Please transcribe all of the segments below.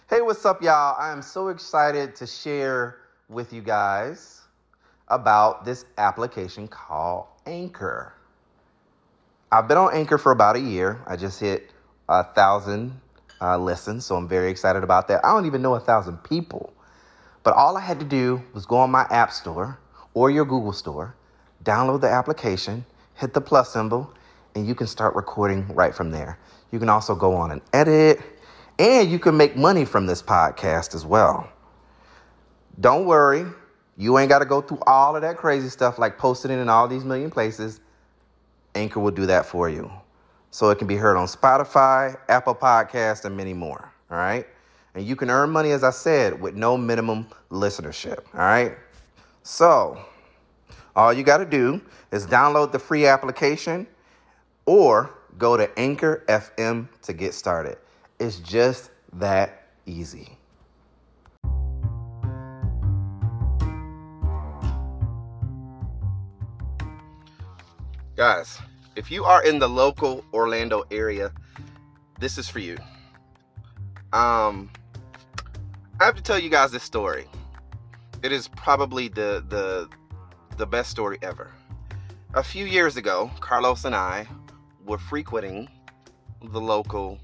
Hey, what's up, y'all? I am so excited to share with you guys about this application called Anchor. I've been on Anchor for about a year. I just hit 1,000 listens, so I'm very excited about that. I don't even know 1,000 people, but all I had to do was go on my app store or your Google store, download the application, hit the plus symbol, and you can start recording right from there. You can also go on and edit, and you can make money from this podcast as well. Don't worry, you ain't got to go through all of that crazy stuff like posting it in all these million places. Anchor will do that for you. So it can be heard on Spotify, Apple Podcasts, and many more. All right. And you can earn money, as I said, with no minimum listenership. All right. So all you got to do is download the free application or go to Anchor FM to get started. It's just that easy. Guys, if you are in the local Orlando area, this is for you. I have to tell you guys this story. It is probably the best story ever. A few years ago, Carlos and I were frequenting the local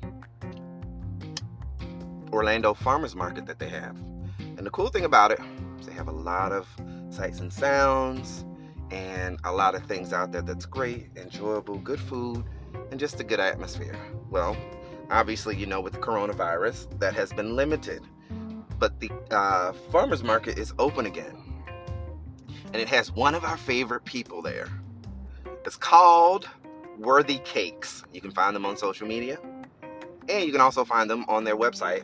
Orlando farmers market that they have. And the cool thing about it is they have a lot of sights and sounds and a lot of things out there that's great, enjoyable, good food, and just a good atmosphere. Well, obviously, you know, with the coronavirus, that has been limited. But the farmers market is open again. And it has one of our favorite people there. It's called Worthy Cakes. You can find them on social media. And you can also find them on their website,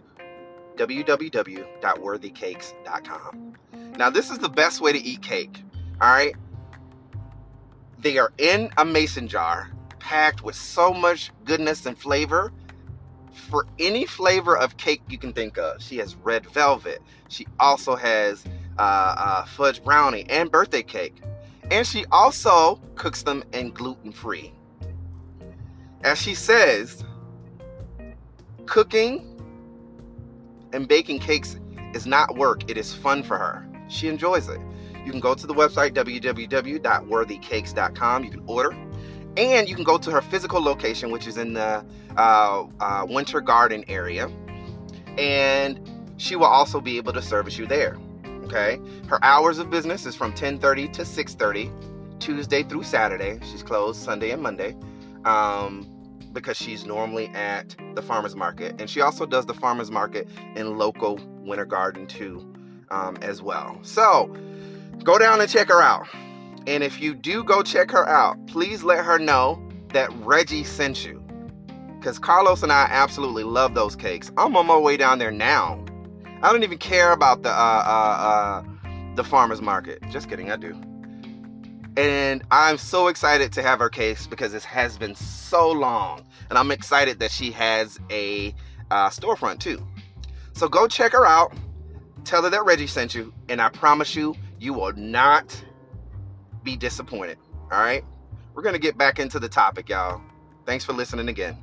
www.worthycakes.com. Now, this is the best way to eat cake. All right? They are in a mason jar, packed with so much goodness and flavor for any flavor of cake you can think of. She has red velvet. She also has fudge brownie and birthday cake. And she also cooks them in gluten-free. As she says, cooking and baking cakes is not work. It is fun for her. She enjoys it. You can go to the website, www.worthycakes.com. You can order. And you can go to her physical location, which is in the Winter Garden area. And she will also be able to service you there. Okay? Her hours of business is from 10:30 to 6:30, Tuesday through Saturday. She's closed Sunday and Monday because she's normally at the farmer's market. And she also does the farmer's market in local Winter Garden too as well. So go down and check her out. And if you do go check her out, please let her know that Reggie sent you. Because Carlos and I absolutely love those cakes. I'm on my way down there now. I don't even care about the farmer's market. Just kidding, I do. And I'm so excited to have her cakes because it has been so long. And I'm excited that she has a storefront too. So go check her out. Tell her that Reggie sent you. And I promise you, you will not be disappointed. All right? We're going to get back into the topic, y'all. Thanks for listening again.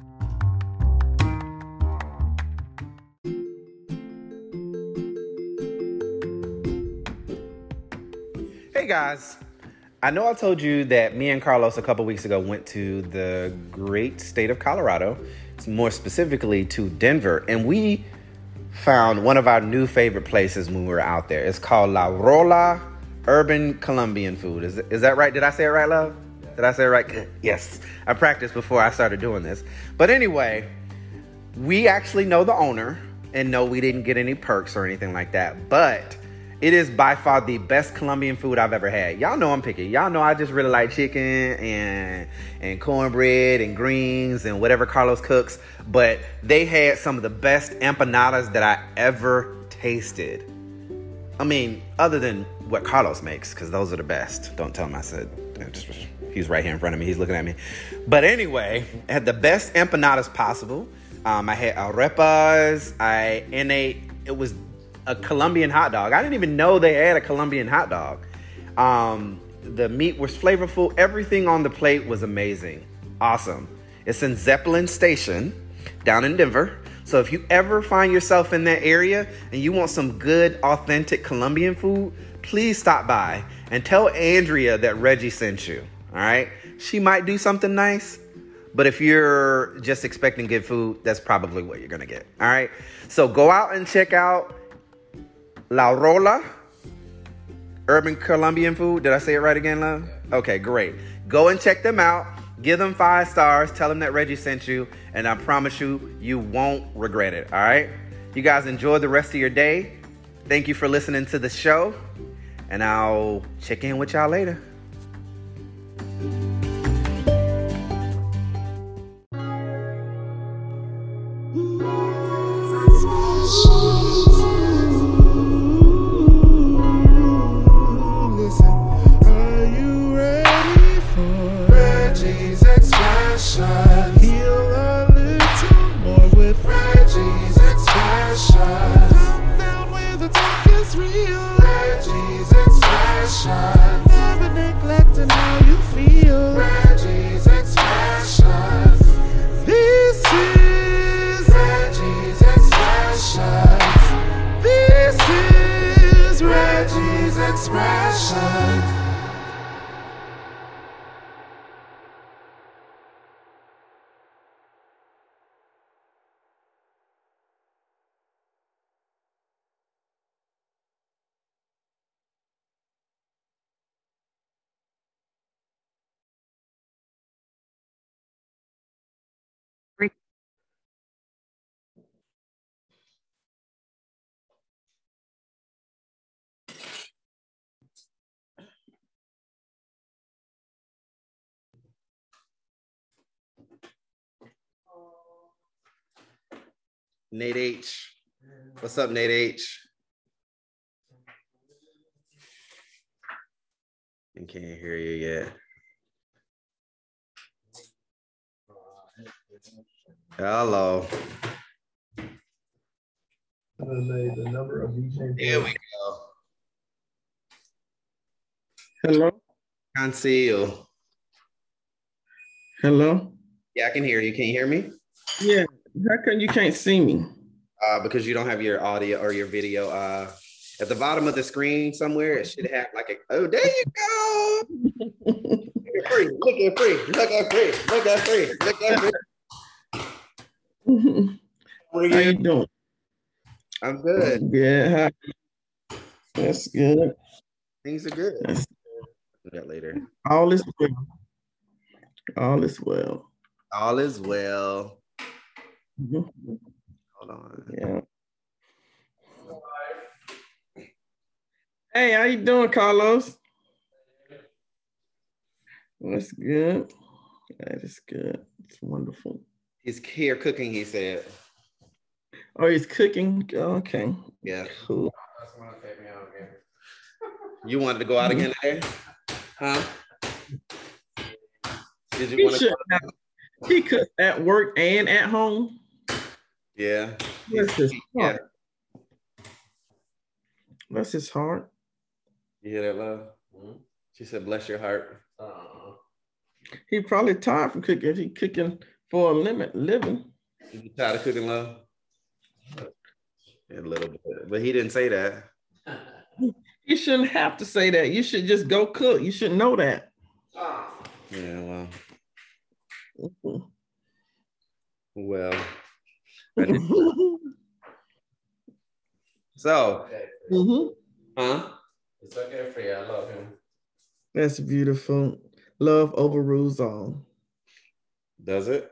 Hey, guys. I know I told you that me and Carlos a couple weeks ago went to the great state of Colorado, more specifically to Denver, and we found one of our new favorite places when we were out there. It's called La Rola Urban Colombian Food. Is that right? Did I say it right, love? Did I say it right? Good. Yes. I practiced before I started doing this. But anyway, we actually know the owner, and no, we didn't get any perks or anything like that. But it is by far the best Colombian food I've ever had. Y'all know I'm picky. Y'all know I just really like chicken and cornbread and greens and whatever Carlos cooks. But they had some of the best empanadas that I ever tasted. I mean, other than what Carlos makes, because those are the best. Don't tell him I said. He's right here in front of me. He's looking at me. But anyway, I had the best empanadas possible. I had arepas. It was a Colombian hot dog. I didn't even know they had a Colombian hot dog. The meat was flavorful. Everything on the plate was amazing. Awesome. It's in Zeppelin Station down in Denver. So if you ever find yourself in that area and you want some good, authentic Colombian food, please stop by and tell Andrea that Reggie sent you. All right? She might do something nice, but if you're just expecting good food, that's probably what you're going to get. All right? So go out and check out La Rola, Urban Colombian Food. Did I say it right again, love? Okay, great. Go and check them out. Give them 5 stars. Tell them that Reggie sent you. And I promise you, you won't regret it. All right? You guys enjoy the rest of your day. Thank you for listening to the show. And I'll check in with y'all later. Nate H. What's up, Nate H? I can't hear you yet. Hello. The number of Here we go. Hello? Can't see you. Hello? Yeah, I can hear you. Can you hear me? Yeah. How come you can't see me? Because you don't have your audio or your video. At the bottom of the screen somewhere, it should have like a, oh, there you go. Look at free. Look at free. Look at free. Look at free. Look at free. How you doing? I'm good. Yeah. That's good. Things are good. Do that later. All is well. All is well. All is well. Mm-hmm. Hold on. Yeah. Hey, how you doing, Carlos? That's good. That is good. It's wonderful. He's here cooking, he said. Oh, he's cooking? Okay. Yeah. Cool. You wanted to go out again today? Huh? Did you want to? He cooked at work and at home. Yeah. Bless his heart. Bless his heart. You hear that, love? Mm-hmm. She said, bless your heart. He probably tired from cooking. He cooking for a living. You tired of cooking, love? A little bit. But he didn't say that. You shouldn't have to say that. You should just go cook. You should know that. Yeah, well. Mm-hmm. Well. So. Mm-hmm. Huh? It's okay for you. I love him. That's beautiful. Love overrules all. Does it?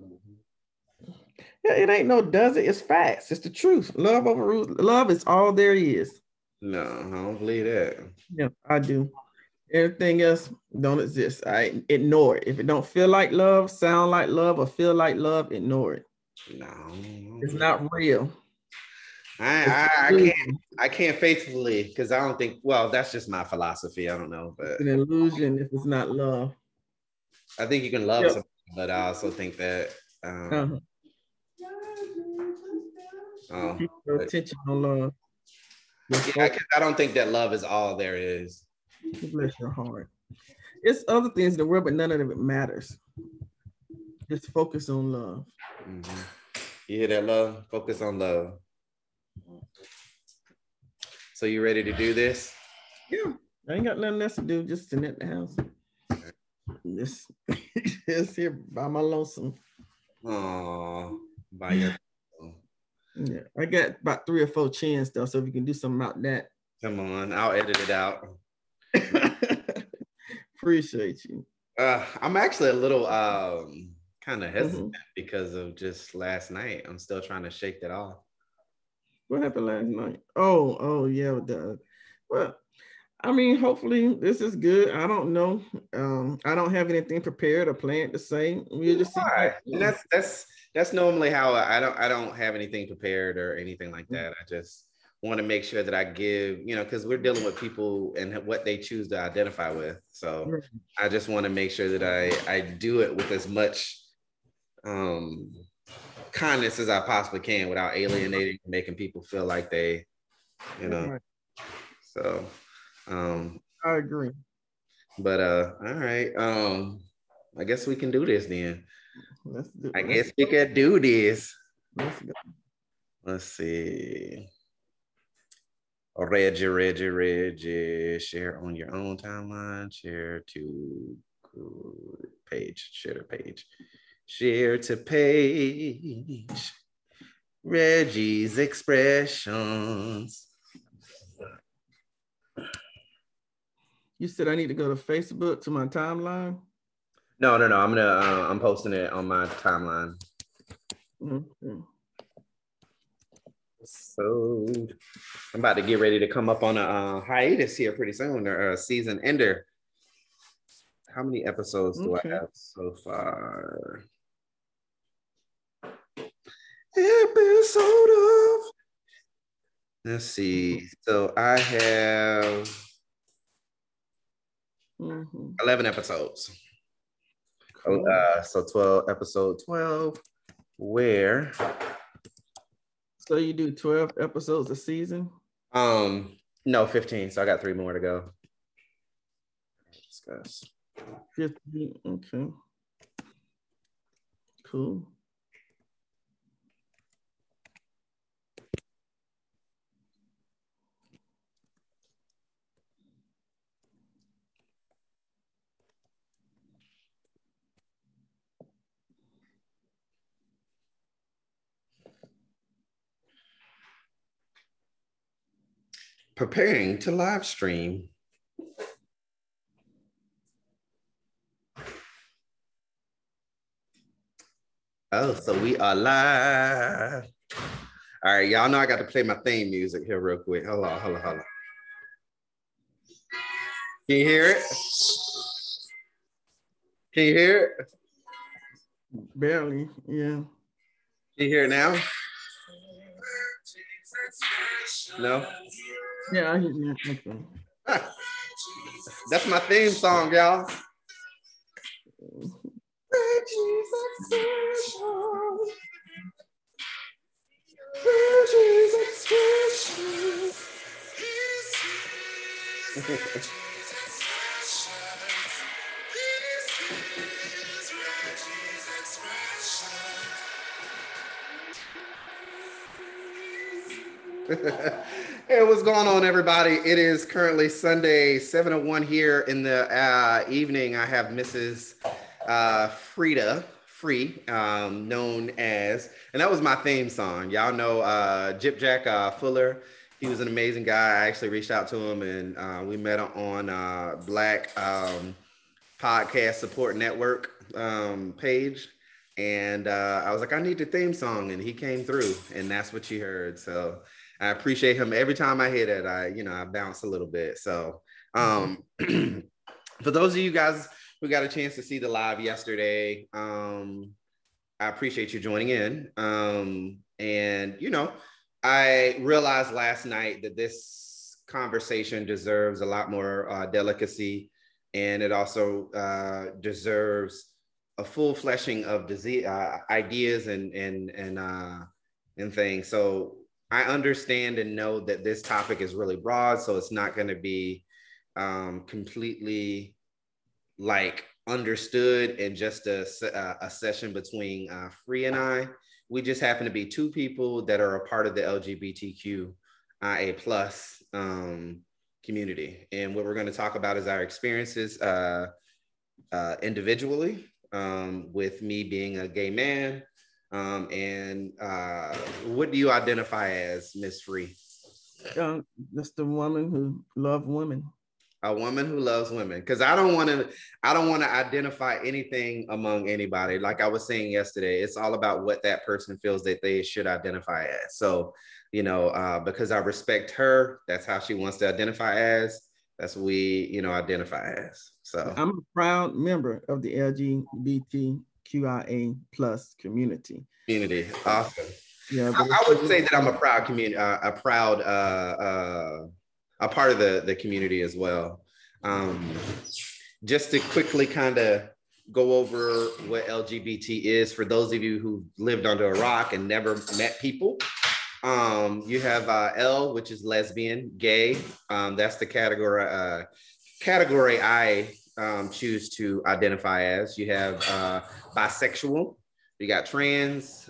Yeah, it ain't no does it. It's facts. It's the truth. Love overrules. Love is all there is. No, I don't believe that. Yeah, I do. Everything else don't exist. I ignore it. If it don't feel like love, sound like love, or feel like love, ignore it. No. It's not real. I can't faithfully, because I don't think, well, that's just my philosophy. I don't know, but it's an illusion if it's not love. I think you can love somebody, but I also think that keep your attention on love. Yeah, because I don't think that love is all there is. Bless your heart. It's other things in the world, but none of it matters. Just focus on love. Mm-hmm. You hear that, love? Focus on love. So you ready to do this? Yeah, I ain't got nothing else to do. Just sitting at the house. Just here by my lonesome. Oh, by your. Yeah, I got about 3 or 4 chins though. So if you can do something about that. Come on, I'll edit it out. Appreciate you. I'm actually a little kind of hesitant because of just last night. I'm still trying to shake that off. What happened last night? Oh yeah. Well, I mean, hopefully this is good. I don't know. I don't have anything prepared or planned to say. We'll just see. And that's normally how I don't have anything prepared or anything like that. I just want to make sure that I give, because we're dealing with people and what they choose to identify with. So I just want to make sure that I do it with as much kindness as I possibly can without alienating, making people feel like they, So I agree. But all right. I guess we can do this then. I guess we can do this. Let's go. Let's see. Reggie. Share on your own timeline. Share to page. Share to page. Share to page. Reggie's expressions. You said I need to go to Facebook to my timeline? No. I'm posting it on my timeline. Mm-hmm. So I'm about to get ready to come up on a hiatus here pretty soon, or a season ender. How many episodes do I have so far? Episode of. Let's see. So I have 11 episodes. Cool. So 12, episode 12, where? So you do 12 episodes a season? No, 15. So I got 3 more to go. Discuss. 15. Okay. Cool. Preparing to live stream. Oh, so we are live. All right, y'all know I got to play my theme music here real quick. Hold on. Can you hear it? Can you hear it? Barely, yeah. Can you hear it now? No? Yeah, I hear you. Okay. That's my theme song, y'all. Hey, what's going on, everybody? It is currently Sunday, 7:01 here in the evening. I have Mrs. Frida Free, known as, and that was my theme song. Y'all know Jip Jack Fuller. He was an amazing guy. I actually reached out to him, and we met on Black Podcast Support Network page. And I was like, I need the theme song, and he came through, and that's what you heard. So I appreciate him. Every time I hear that, I bounce a little bit. So for those of you guys who got a chance to see the live yesterday, I appreciate you joining in. And I realized last night that this conversation deserves a lot more delicacy, and it also deserves a full fleshing of disease ideas and things. So I understand and know that this topic is really broad, so it's not going to be completely like understood in just a session between Free and I. we just happen to be two people that are a part of the LGBTQIA plus community. And what we're going to talk about is our experiences individually, with me being a gay man. And what do you identify as, Miss Free? Just a woman who loves women. A woman who loves women, because I don't want to identify anything among anybody. Like I was saying yesterday, it's all about what that person feels that they should identify as. So, because I respect her, that's how she wants to identify as. That's what we, identify as. So I'm a proud member of the LGBTQIA plus community. Awesome. Yeah, I would say that I'm a proud community, a part of the community as well. Just to quickly kind of go over what LGBT is for those of you who lived under a rock and never met people. You have L, which is lesbian, gay. That's the category I choose to identify as. You have bisexual. You got trans,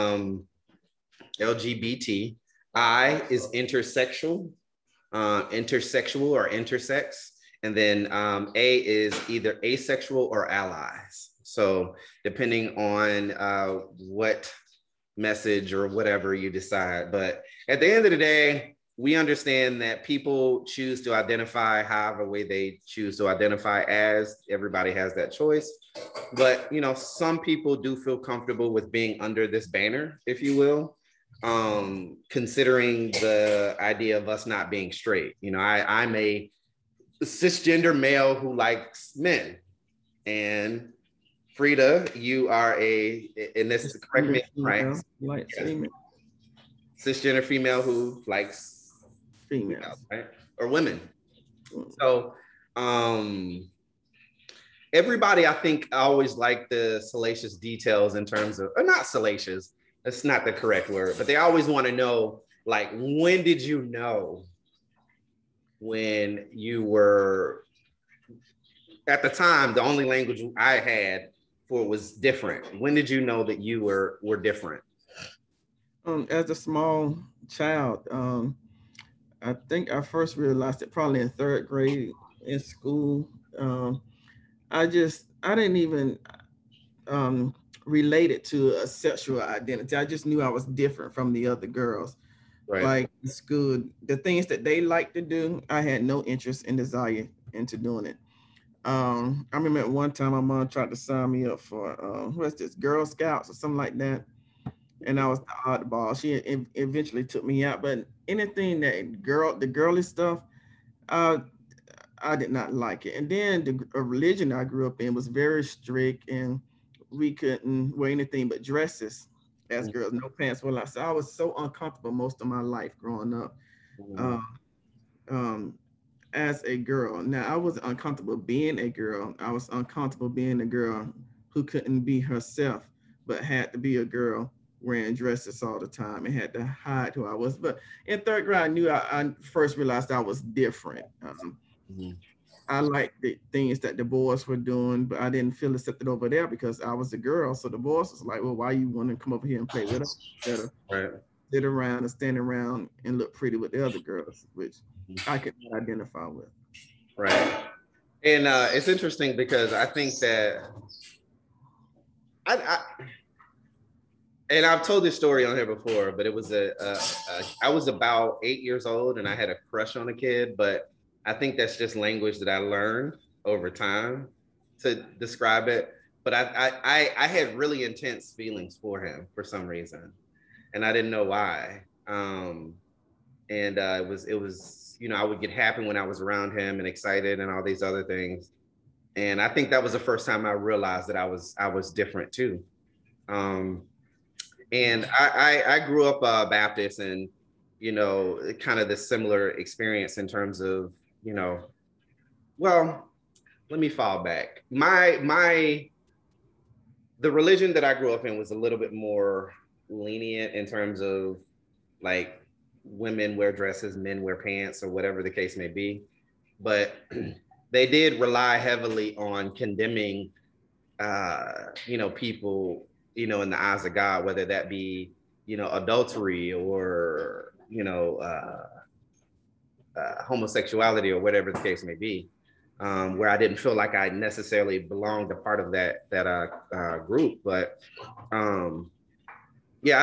LGBT. I is intersexual. Intersexual or intersex, and then A is either asexual or allies. So depending on what message or whatever you decide, but at the end of the day, we understand that people choose to identify however way they choose to identify as. Everybody has that choice, but some people do feel comfortable with being under this banner, if you will. Considering the idea of us not being straight. I'm a cisgender male who likes men, and Frida, you are and this correct me, right? Cisgender female who likes females, right? Or women. So everybody, I think, always like the salacious details in terms of, or not salacious, that's not the correct word, but they always want to know, like, when did you know when you were, at the time, the only language I had for it was different. When did you know that you were different? As a small child, I think I first realized it probably in third grade in school. I didn't even relate it to a sexual identity. I just knew I was different from the other girls. Right. Like in school, the things that they like to do, I had no interest and desire into doing it. I remember at one time my mom tried to sign me up for what's this, Girl Scouts or something like that. And I was the oddball. She eventually took me out, but anything that the girly stuff, I did not like it. And then the religion I grew up in was very strict, and we couldn't wear anything but dresses as girls, no pants were allowed. So I was so uncomfortable most of my life growing up as a girl. Now, I wasn't uncomfortable being a girl. I was uncomfortable being a girl who couldn't be herself, but had to be a girl wearing dresses all the time and had to hide who I was. But in third grade, I knew I first realized I was different. I liked the things that the boys were doing, but I didn't feel accepted over there because I was a girl. So the boys was like, well, why you want to come over here and play with us? Better sit around and stand around and look pretty with the other girls, which I could not identify with. Right. And it's interesting because I think that and I've told this story on here before, but it was I was about 8 years old and I had a crush on a kid, but I think that's just language that I learned over time to describe it. But I had really intense feelings for him for some reason, and I didn't know why. And it was I would get happy when I was around him and excited and all these other things. And I think that was the first time I realized that I was different too. And I grew up Baptist, and kind of the similar experience in terms of well, let me fall back. The religion that I grew up in was a little bit more lenient in terms of like women wear dresses, men wear pants, or whatever the case may be. But they did rely heavily on condemning, people you know, in the eyes of God, whether that be, you know, adultery or, you know, homosexuality or whatever the case may be, where I didn't feel like I necessarily belonged a part of that group. But yeah,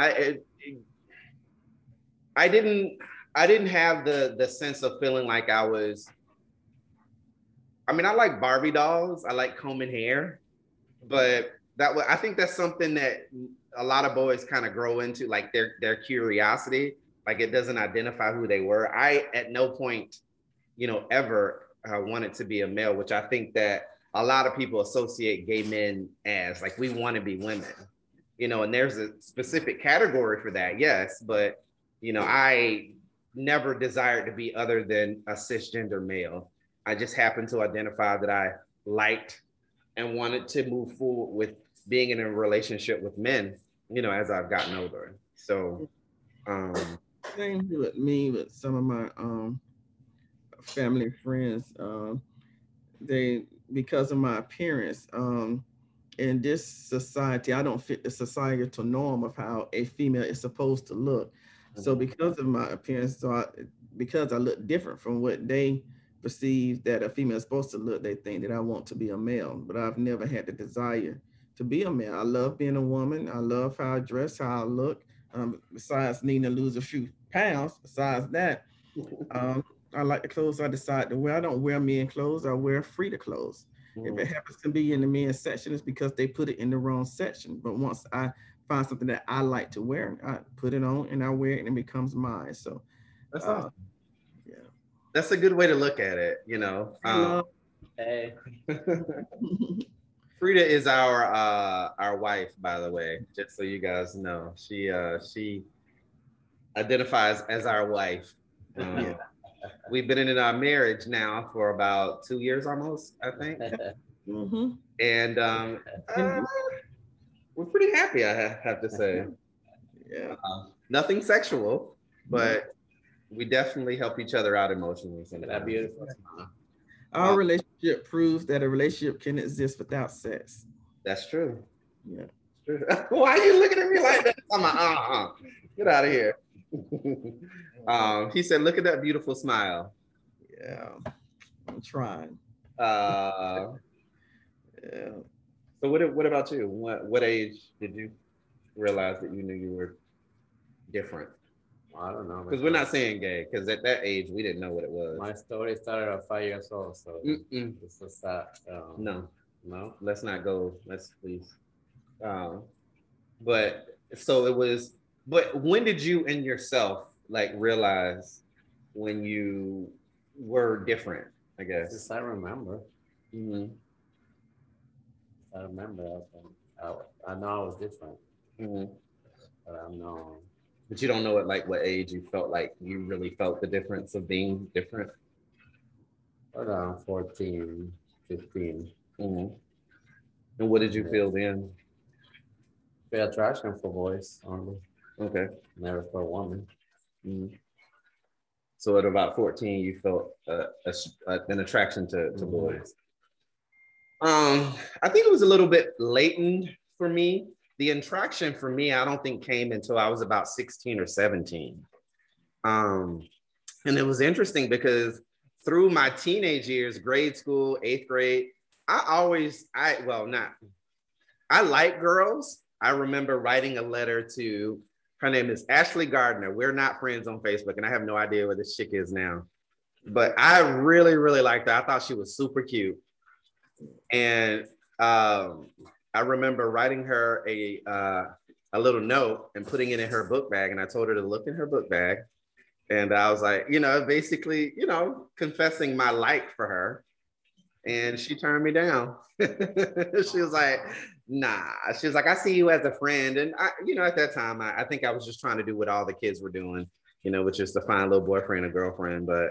I didn't have the sense of feeling like I was. I mean, I like Barbie dolls. I like combing hair, but I think that's something that a lot of boys kind of grow into, like their curiosity. Like it doesn't identify who they were. I at no point, you know, ever wanted to be a male, which I think that a lot of people associate gay men as, like, we want to be women, you know, and there's a specific category for that, yes, but you know, I never desired to be other than a cisgender male. I just happened to identify that I liked and wanted to move forward with being in a relationship with men, you know, as I've gotten older. So, same with me, with some of my family friends. They, because of my appearance, in this society, I don't fit the societal norm of how a female is supposed to look. So because of my appearance, because I look different from what they perceive that a female is supposed to look, they think that I want to be a male. But I've never had the desire to be a male. I love being a woman. I love how I dress, how I look. Besides needing to lose a few pounds, besides that, um, I like the clothes I decide to wear. I don't wear men clothes. I wear free clothes. If it happens to be in the men's section, it's because they put it in the wrong section. But once I find something that I like to wear, I put it on and I wear it and it becomes mine. So that's awesome. Yeah, that's a good way to look at it. You know, hey. Frida is our wife, by the way, just so you guys know. She identifies as our wife. Yeah. We've been in our marriage now for about 2 years almost, I think. And we're pretty happy, I have to say. Yeah. Nothing sexual, but we definitely help each other out emotionally. That's beautiful. Our relationship proves that a relationship can exist without sex. That's true. Yeah. Why are you looking at me like that? I'm like, get out of here. He said, look at that beautiful smile. Yeah, I'm trying. Yeah. So what about you? What age did you realize that you knew you were different? I don't know. Because we're not saying gay, because at that age, we didn't know what it was. My story started at 5 years old, so this is sad. No, let's not go. Let's please. But so it was, but when did you and yourself like realize when you were different, I guess? Yes, I remember. I remember. I know I was different. But I know. But you don't know at like what age you felt like you really felt the difference of being different? Around 14, 15. And what did you feel then? Feel attraction for boys only. Okay. Never for a woman. So at about 14, you felt an attraction to boys. I think it was a little bit latent for me. The attraction for me, I don't think came until I was about 16 or 17. And it was interesting because through my teenage years, grade school, 8th grade, I like girls. I remember writing a letter to, her name is Ashley Gardner. We're not friends on Facebook, and I have no idea where this chick is now. But I really, really liked her. I thought she was super cute. And I remember writing her a little note and putting it in her book bag. And I told her to look in her book bag. And I was like, basically, confessing my like for her. And she turned me down. She was like, nah. She was like, I see you as a friend. And at that time, I think I was just trying to do what all the kids were doing, which is to find a little boyfriend or girlfriend. But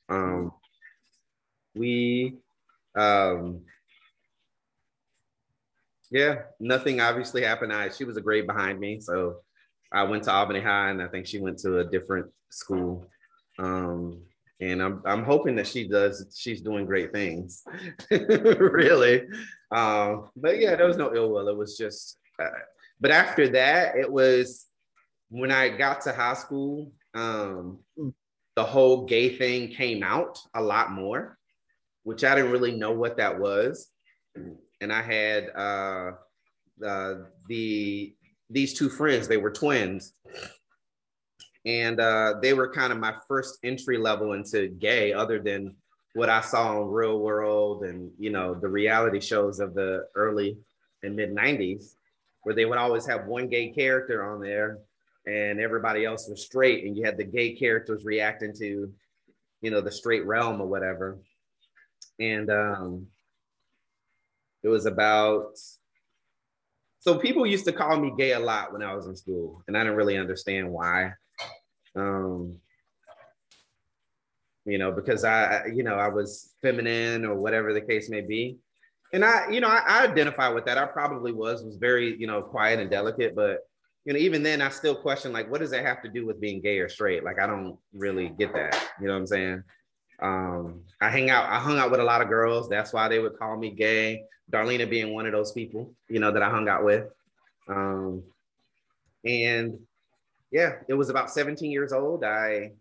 nothing obviously happened. She was a grade behind me. So I went to Albany High, and I think she went to a different school. And I'm hoping that she's doing great things, really. But yeah, there was no ill will. It was just, But after that, it was when I got to high school, the whole gay thing came out a lot more, which I didn't really know what that was. And I had these two friends, they were twins. And they were kind of my first entry level into gay, other than what I saw on Real World and, you know, the reality shows of the early and mid 90s, where they would always have one gay character on there and everybody else was straight, and you had the gay characters reacting to, you know, the straight realm or whatever. And it was about, so people used to call me gay a lot when I was in school, and I didn't really understand why. You know, because I was feminine or whatever the case may be. And I identify with that. I probably was very, you know, quiet and delicate, but, you know, even then I still question, like, what does that have to do with being gay or straight? Like, I don't really get that. You know what I'm saying? I hung out with a lot of girls. That's why they would call me gay. Darlena being one of those people, you know, that I hung out with. And yeah, it was about 17 years old. I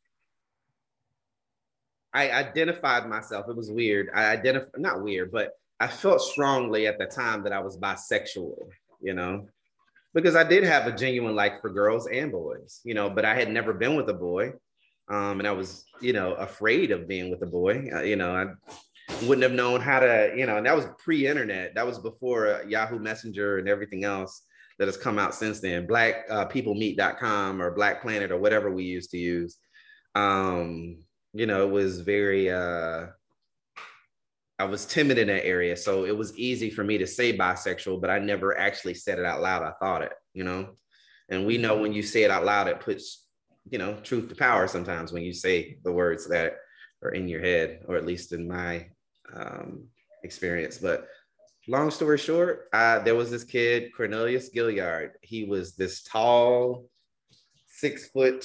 identified myself. It was weird. Not weird, but I felt strongly at the time that I was bisexual, you know, because I did have a genuine like for girls and boys, you know, but I had never been with a boy. And I was, you know, afraid of being with a boy. You know, I wouldn't have known how to, you know, and that was pre-internet. That was before Yahoo Messenger and everything else that has come out since then. BlackPeopleMeet.com or Black Planet or whatever we used to use. You know, it was very, I was timid in that area. So it was easy for me to say bisexual, but I never actually said it out loud. I thought it, you know, and we know when you say it out loud, it puts, you know, truth to power sometimes when you say the words that are in your head, or at least in my experience. But long story short, there was this kid, Cornelius Gilliard. He was this tall, 6'2"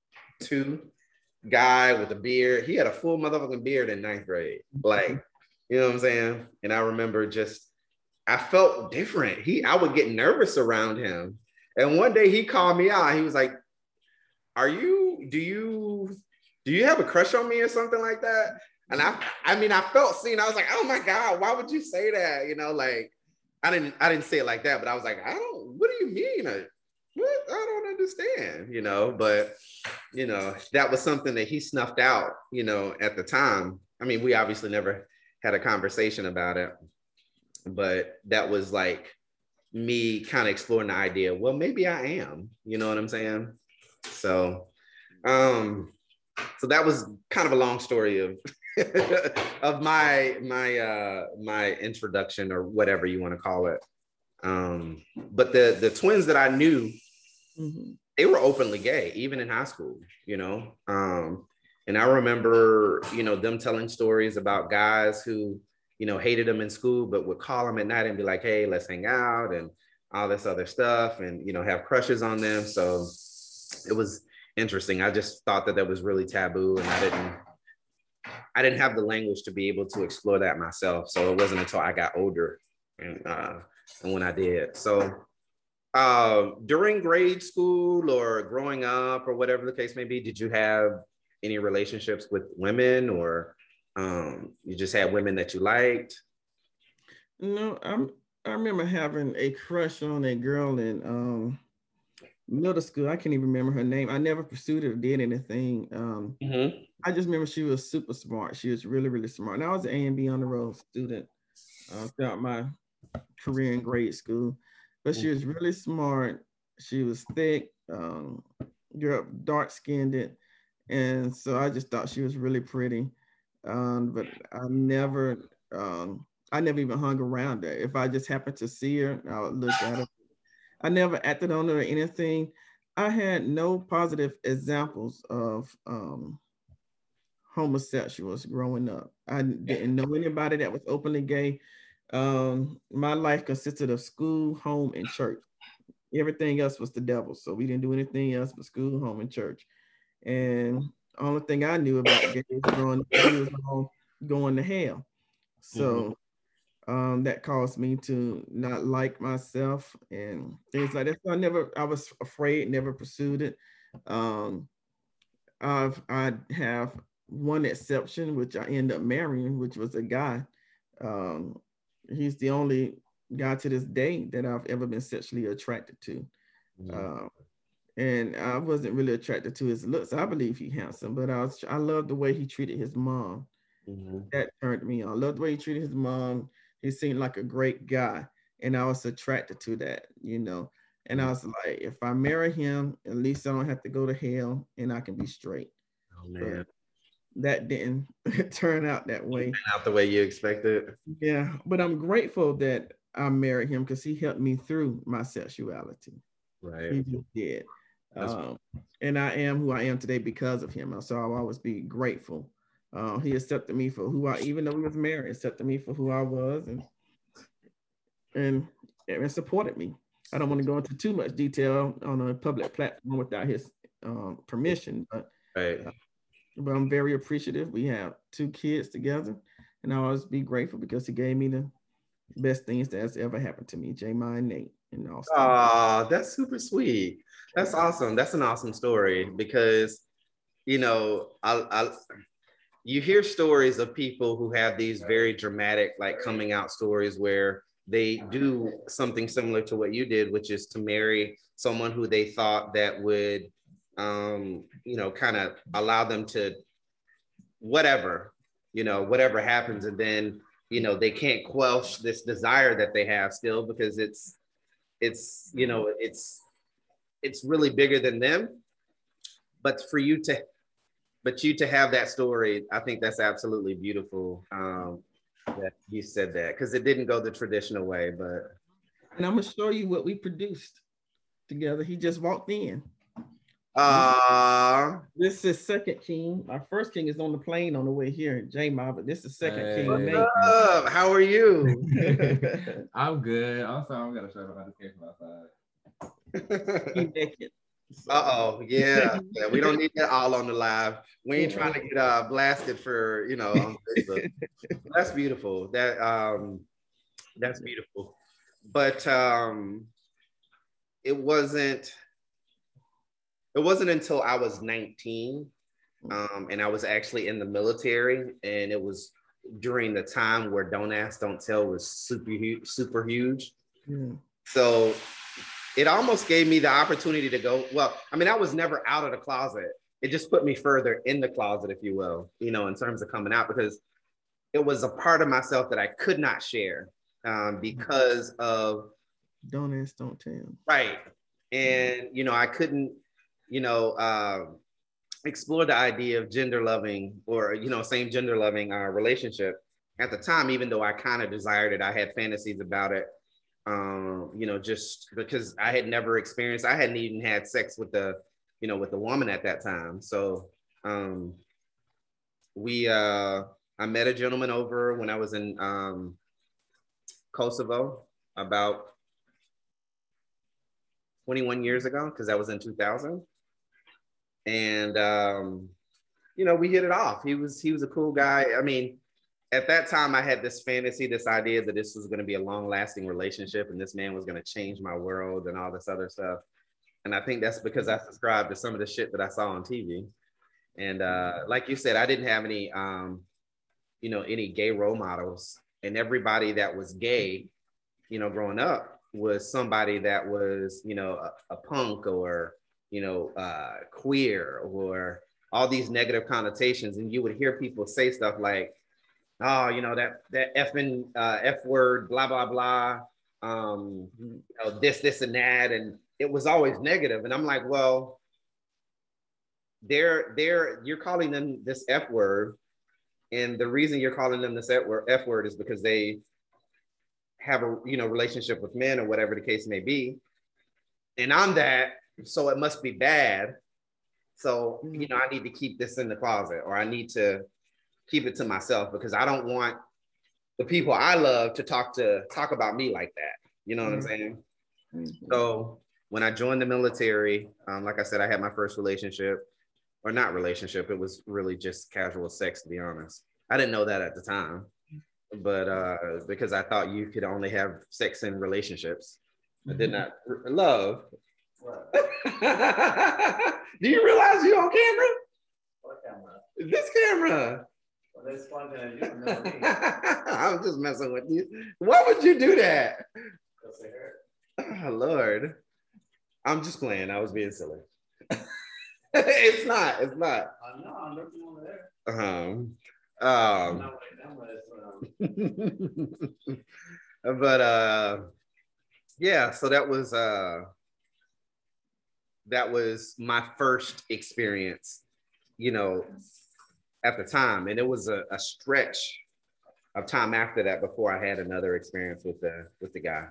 guy with a beard. He had a full motherfucking beard in 9th grade. Like, you know what I'm saying? And I remember I felt different. I would get nervous around him. And one day he called me out. He was like, do you have a crush on me or something like that? And I felt seen. I was like, oh my God, why would you say that? You know, like, I didn't say it like that, but I was like, what do you mean? What? I don't understand, you know, but, you know, that was something that he snuffed out, you know, at the time. I mean, we obviously never had a conversation about it, but that was like me kind of exploring the idea, well, maybe I am, you know what I'm saying? So that was kind of a long story of of my introduction, or whatever you want to call it. But the twins that I knew, they were openly gay, even in high school, you know. And I remember, you know, them telling stories about guys who, you know, hated them in school, but would call them at night and be like, hey, let's hang out and all this other stuff, and, you know, have crushes on them. So it was interesting. I just thought that was really taboo, and I didn't have the language to be able to explore that myself. So it wasn't until I got older and when I did. So during grade school or growing up or whatever the case may be, did you have any relationships with women, or you just had women that you liked? No, I remember having a crush on a girl in middle school. I can't even remember her name. I never pursued it or did anything. I just remember she was super smart. She was really, really smart. And I was an A and B on the road student throughout my career in grade school. But she was really smart. She was thick, dark skinned, and so I just thought she was really pretty. But I never even hung around her. If I just happened to see her, I would look at her. I never acted on her or anything. I had no positive examples of homosexuals growing up. I didn't know anybody that was openly gay. My life consisted of school, home, and church. Everything else was the devil. So we didn't do anything else but school, home, and church. And the only thing I knew about gays growing up, we was all going to hell. So that caused me to not like myself and things like that. So I was afraid, never pursued it. Um, I have one exception, which I end up marrying, which was a guy. Um, he's the only guy to this day that I've ever been sexually attracted to. Mm-hmm. Uh, and I wasn't really attracted to his looks. I believe he's handsome, but I loved the way he treated his mom. Mm-hmm. That turned me on. I loved the way he treated his mom. He seemed like a great guy, and I was attracted to that, you know. And I was like, if I marry him, at least I don't have to go to hell, and I can be straight. Oh man, But that didn't turn out that way. not the way you expected. Yeah, but I'm grateful that I married him because he helped me through my sexuality. Right. He just did. That's And I am who I am today because of him. So I'll always be grateful. He accepted me for who I, even though we was married, accepted me for who I was, and supported me. I don't want to go into too much detail on a public platform without his permission, right. But I'm very appreciative. We have 2 kids together, and I'll always be grateful because he gave me the best things that's ever happened to me, J. and Nate in Austin. Oh, that's super sweet. That's awesome. That's an awesome story because, you know, you hear stories of people who have these very dramatic, like coming out stories where they do something similar to what you did, which is to marry someone who they thought that would, you know, kind of allow them to whatever, you know, whatever happens. And then, you know, they can't quelch this desire that they have still because you know, it's really bigger than them. But for you to have that story, I think that's absolutely beautiful. That you said that because it didn't go the traditional way, but. And I'm gonna show you what we produced together. He just walked in. This is second king. Our first king is on the plane on the way here, J-Ma, but this is second king. Nate. How are you? I'm good. Also, I'm gonna show them outside. Yeah. We don't need that all on the live. We ain't trying to get blasted for, you know, on Facebook. That's beautiful. That's beautiful. But it wasn't until I was 19 and I was actually in the military, and it was during the time where Don't Ask, Don't Tell was super huge. Yeah. So it almost gave me the opportunity to go, well, I mean, I was never out of the closet. It just put me further in the closet, if you will, you know, in terms of coming out, because it was a part of myself that I could not share because of Don't Ask, Don't Tell. Right. And, you know, I couldn't, you know, explore the idea of gender loving or, you know, same gender loving relationship at the time, even though I kind of desired it. I had fantasies about it. You know, just because I had never experienced, I hadn't even had sex with the woman at that time. So I met a gentleman over when I was in Kosovo about 21 years ago, because that was in 2000. And you know, we hit it off. He was a cool guy. I mean, at that time, I had this fantasy, this idea that this was going to be a long-lasting relationship, and this man was going to change my world and all this other stuff. And I think that's because I subscribed to some of the shit that I saw on TV. And like you said, I didn't have any, you know, any gay role models, and everybody that was gay, you know, growing up was somebody that was, you know, a punk or, you know, queer or all these negative connotations. And you would hear people say stuff like, oh, you know, that effing F word, blah, blah, blah, you know, this and that. And it was always negative. And I'm like, well, you're calling them this F word. And the reason you're calling them this F word is because they have a, you know, relationship with men or whatever the case may be. And I'm that, so it must be bad. So, you know, I need to keep this in the closet, or I need to keep it to myself, because I don't want the people I love to talk about me like that. You know what I'm saying? So when I joined the military, like I said, I had my first relationship, or not relationship. It was really just casual sex, to be honest. I didn't know that at the time. but because I thought you could only have sex in relationships. I did not love. Do you realize you're on camera? What camera? This camera. Well, that's fun that you remember me. I was just messing with you. Why would you do that? Because they hurt. Oh, Lord. I'm just playing. I was being silly. It's not. It's not. I know. I'm looking over there. Um, but yeah, so that was my first experience, at the time, and it was a stretch of time after that before I had another experience with the guy.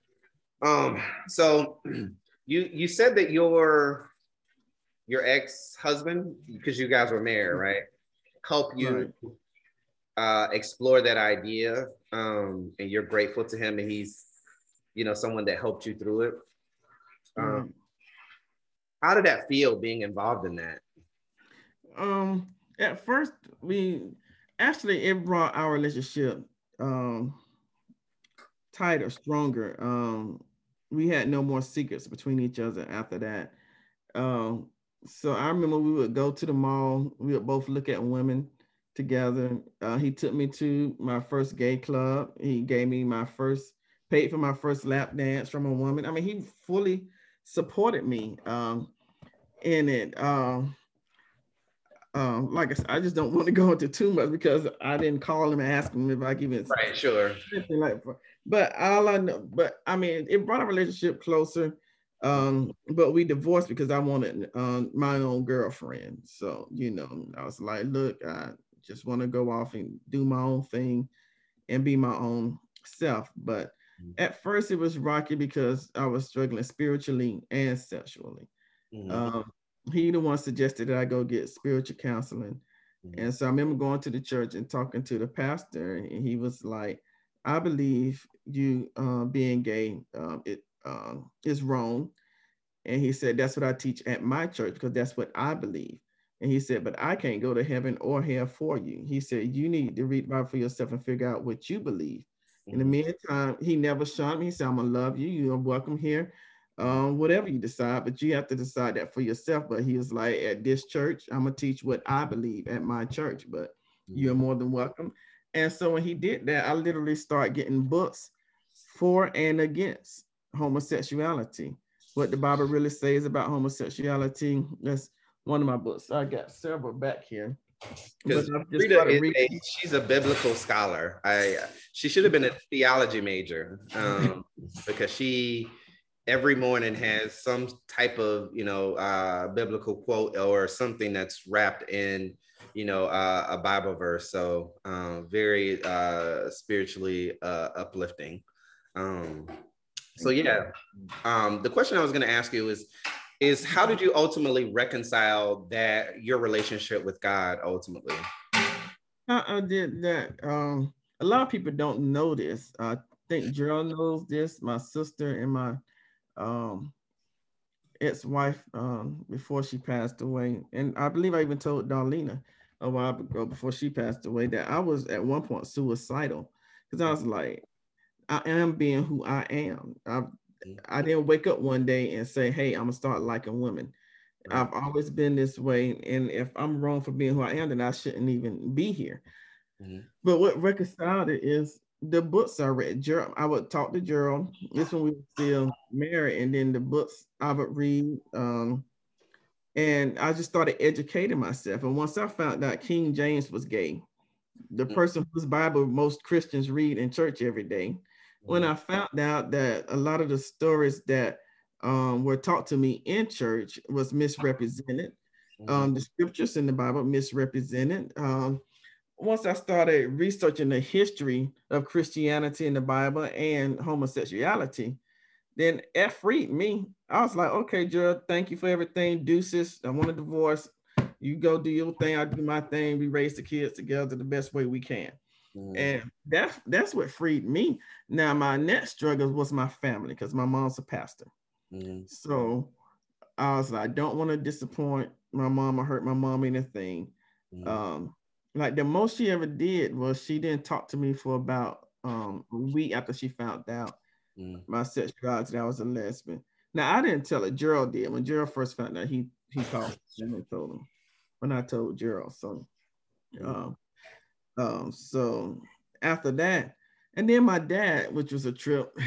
So you said that your ex-husband, because you guys were married, right, helped you explore that idea, and you're grateful to him, and he's someone that helped you through it. How did that feel, being involved in that? At first, it brought our relationship tighter, stronger. We had no more secrets between each other after that. So I remember we would go to the mall. We would both look at women together. He took me to my first gay club. He gave me paid for my first lap dance from a woman. I mean, he fully supported me in it. Like I said, I just don't want to go into too much because I didn't call him and ask him if I could even. Right, sure. But all I know, I mean, it brought our relationship closer. But we divorced because I wanted my own girlfriend. So, I was like, look, I just want to go off and do my own thing and be my own self. But at first it was rocky because I was struggling spiritually and sexually. He the one suggested that I go get spiritual counseling. And so I remember going to the church and talking to the pastor, and he was like, I believe you being gay is wrong. And he said, that's what I teach at my church because that's what I believe. And he said, but I can't go to heaven or hell for you. He said, you need to read the Bible for yourself and figure out what you believe. In the meantime, he never shunned me. He said, I'm going to love you. You're welcome here. Whatever you decide, but you have to decide that for yourself. But he was like, at this church, I'm going to teach what I believe at my church, but you're more than welcome. And so when he did that, I literally started getting books for and against homosexuality. What the Bible really says about homosexuality. That's one of my books. I got several back here. Because Rita she's a biblical scholar. She should have been a theology major because she every morning has some type of biblical quote or something that's wrapped in a Bible verse. So very spiritually uplifting. So yeah, the question I was going to ask you is how did you ultimately reconcile your relationship with God ultimately? I did that. A lot of people don't know this. I think Gerald knows this, my sister and my ex-wife before she passed away. And I believe I even told Darlena a while ago before she passed away that I was at one point suicidal because I was like, I am being who I am. I didn't wake up one day and say, hey, I'm gonna start liking women. Right. I've always been this way. And if I'm wrong for being who I am, then I shouldn't even be here. But what reconciled it is the books I read. I would talk to Gerald. This when we were still married, and then the books I would read. And I just started educating myself. And once I found out King James was gay, the person whose Bible most Christians read in church every day, when I found out that a lot of the stories that were taught to me in church was misrepresented, the scriptures in the Bible misrepresented. Once I started researching the history of Christianity in the Bible and homosexuality, then it freed me. I was like, okay, Gerald, thank you for everything. Deuces, I want a divorce. You go do your thing, I do my thing. We raise the kids together the best way we can. And that's what freed me. Now, my next struggle was my family because my mom's a pastor. So I was like, I don't want to disappoint my mom or hurt my mom anything. like the most she ever did was she didn't talk to me for about a week after she found out my sexuality, that I was a lesbian. Now I didn't tell her, Gerald did. When Gerald first found out, he called me and told him. When I told Gerald, so um, so after that, and then my dad, which was a trip.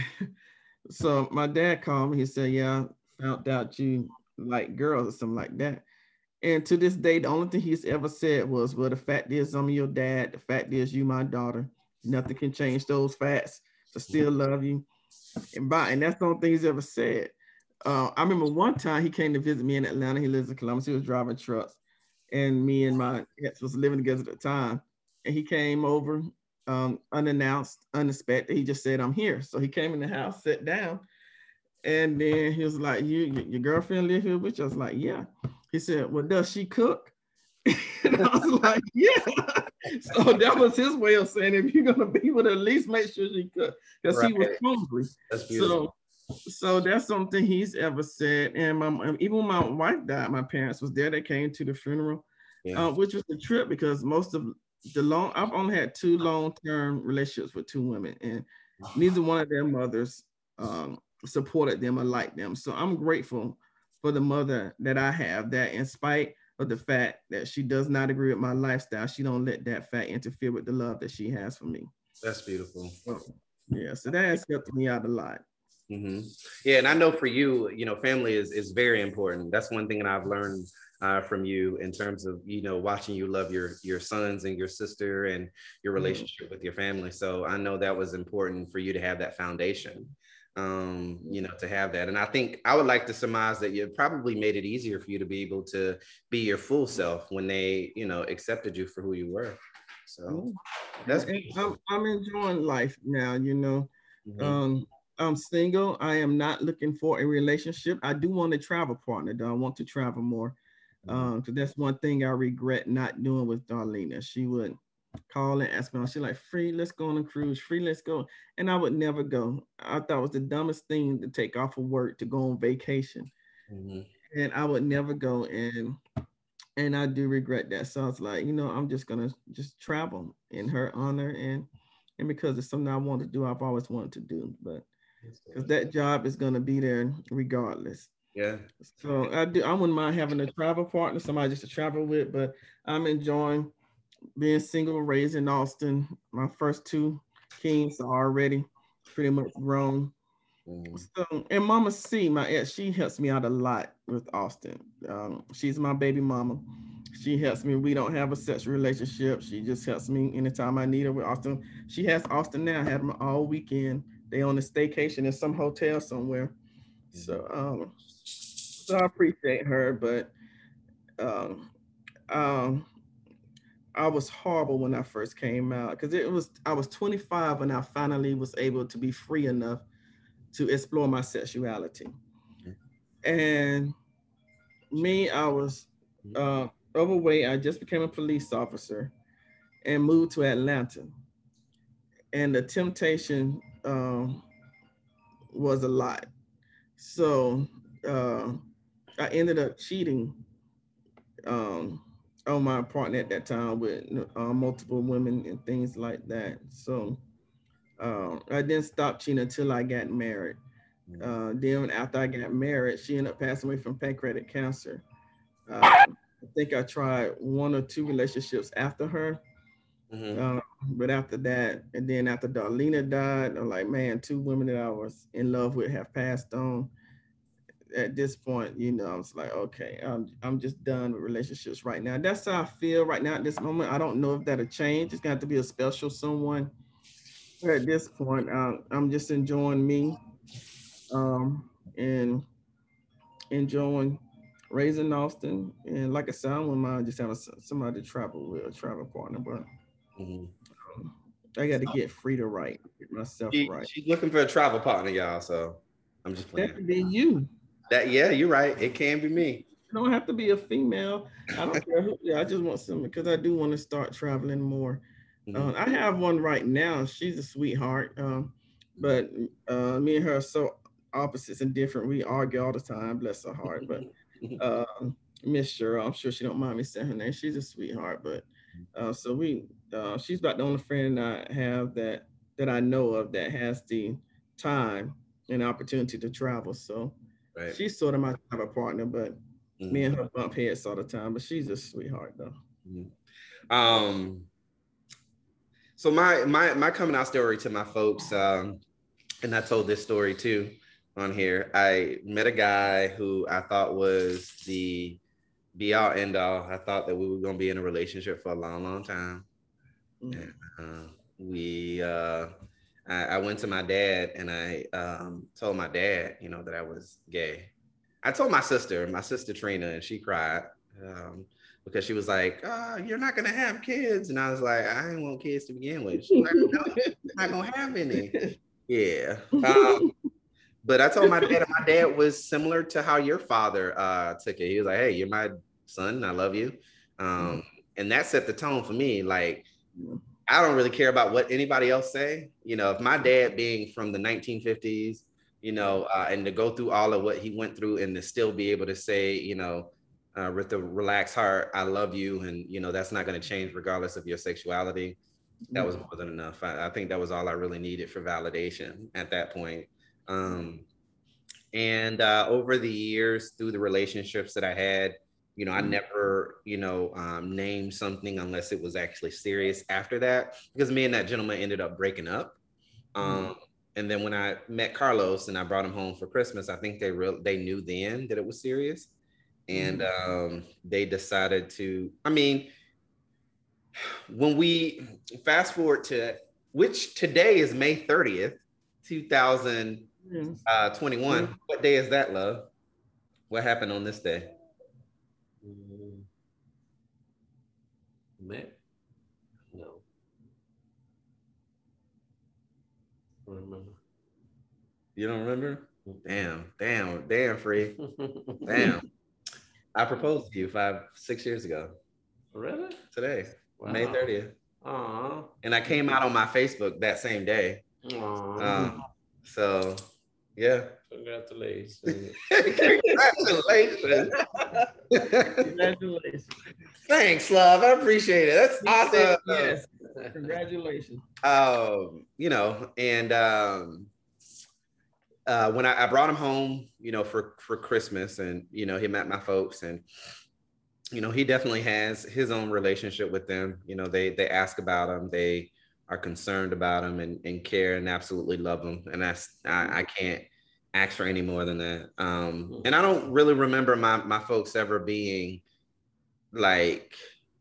So my dad called me. He said, "Yeah, I found out you like girls or something like that." And to this day, the only thing he's ever said was, "Well, the fact is, I'm your dad. The fact is, you my daughter. Nothing can change those facts. To still love you." And that's the only thing he's ever said. I remember one time he came to visit me in Atlanta. He lives in Columbus. He was driving trucks, and me and my ex was living together at the time. And he came over unannounced, unexpected. He just said, "I'm here." So he came in the house, sat down, and then he was like, your girlfriend live here with you?" I was like, "Yeah." He said, "Well, does she cook?" And I was like, "Yeah." So that was his way of saying, if you're gonna be with her, at least make sure she cook, because he was hungry. That's beautiful. So that's something he's ever said. And even when my wife died, my parents was there. They came to the funeral, which was a trip because most of I've only had 2 long-term relationships with 2 women, and neither one of their mothers supported them or liked them. So I'm grateful for the mother that I have, that in spite of the fact that she does not agree with my lifestyle, she don't let that fact interfere with the love that she has for me. That's beautiful. So, yeah, so that has helped me out a lot. Mm-hmm. Yeah, and I know for you, you know, family is very important. That's one thing that I've learned from you in terms of, you know, watching you love your sons and your sister and your relationship with your family. So I know that was important for you to have that foundation, you know, to have that. And I think I would like to surmise that it probably made it easier for you to be able to be your full self when they, you know, accepted you for who you were. So that's I'm enjoying life now, you know. mm-hmm. I'm single. I am not looking for a relationship. I do want a travel partner, though. I want to travel more. Because that's one thing I regret not doing with Darlena. She would call and ask me, she's like, "Free, let's go on a cruise. Free, let's go." And I would never go. I thought it was the dumbest thing to take off of work to go on vacation. And I would never go. And I do regret that. So I was like, I'm just gonna just travel in her honor, and because it's something I want to do, I've always wanted to do. But because that job is gonna be there regardless. Yeah. So I wouldn't mind having a travel partner, somebody just to travel with, but I'm enjoying being single, raised in Austin. My first 2 kids are already pretty much grown. So, and Mama C, my ex, she helps me out a lot with Austin. She's my baby mama. She helps me. We don't have a sexual relationship. She just helps me anytime I need her with Austin. She has Austin now. Had them all weekend. They on a staycation in some hotel somewhere. So I appreciate her, but um, um, I was horrible when I first came out because I was 25 when I finally was able to be free enough to explore my sexuality. And me, I was overweight. I just became a police officer and moved to Atlanta. And the temptation was a lot. So uh, I ended up cheating um, on my partner at that time with multiple women and things like that. So I didn't stop cheating until I got married. Then after I got married, she ended up passing away from pancreatic cancer. I think I tried 1 or 2 relationships after her. But after that, and then after Darlena died, I'm like, man, 2 women that I was in love with have passed on. At this point, I was like, okay, I'm just done with relationships right now. That's how I feel right now at this moment. I don't know if that'll change. It's got to be a special someone. But at this point, I'm just enjoying me and enjoying raising Austin. And like I said, I wouldn't mind just having somebody to travel with, a travel partner. But I got to get free to write, get myself right. She's looking for a travel partner, y'all. So I'm just playing. That could be you. Yeah, you're right. It can be me. It don't have to be a female. I don't care who. Yeah, I just want something because I do want to start traveling more. I have one right now. She's a sweetheart. But me and her are so opposites and different. We argue all the time. Bless her heart. But Miss Cheryl. I'm sure she don't mind me saying her name. She's a sweetheart, but so we she's about the only friend I have that I know of that has the time and opportunity to travel. So Right. she's sort of my travel partner, but me Mhm. and her bump heads all the time. But she's a sweetheart though. Mhm. Um, so my coming out story to my folks, and I told this story too on here. I met a guy who I thought was the be all end all. I thought that we were gonna be in a relationship for a long, long time. And, Mm. we I went to my dad and I told my dad, that I was gay. I told my sister Trina, and she cried because she was like, "You're not gonna have kids," and I was like, "I didn't want kids to begin with." She's like, "No, I'm not gonna have any." Yeah. But I told my dad, and my dad was similar to how your father took it. He was like, "Hey, you're my son. I love you," and that set the tone for me. Like, I don't really care about what anybody else say. If my dad being from the 1950s, and to go through all of what he went through and to still be able to say, with a relaxed heart, I love you, and that's not going to change regardless of your sexuality. That was more than enough. I think that was all I really needed for validation at that point. Um, and over the years, through the relationships that I had, I never, named something unless it was actually serious after that, because me and that gentleman ended up breaking up. And then when I met Carlos and I brought him home for Christmas, I think they knew then that it was serious. And they decided to, I mean, when we fast forward to, which today is May 30th, 2021. What day is that, love? What happened on this day? May? No. I don't remember. You don't remember? Damn, Free. Damn. I proposed to you 6 years ago. Really? Today, Wow. May 30th. Aww. And I came out on my Facebook that same day. Aww. So, yeah. Congratulations. Congratulations. Congratulations. Thanks, love. I appreciate it. That's awesome. Yes. Congratulations. And when I brought him home, for Christmas, and he met my folks, and he definitely has his own relationship with them. They ask about him, they are concerned about him, and care and absolutely love him, and I can't ask for any more than that. And I don't really remember my folks ever being like,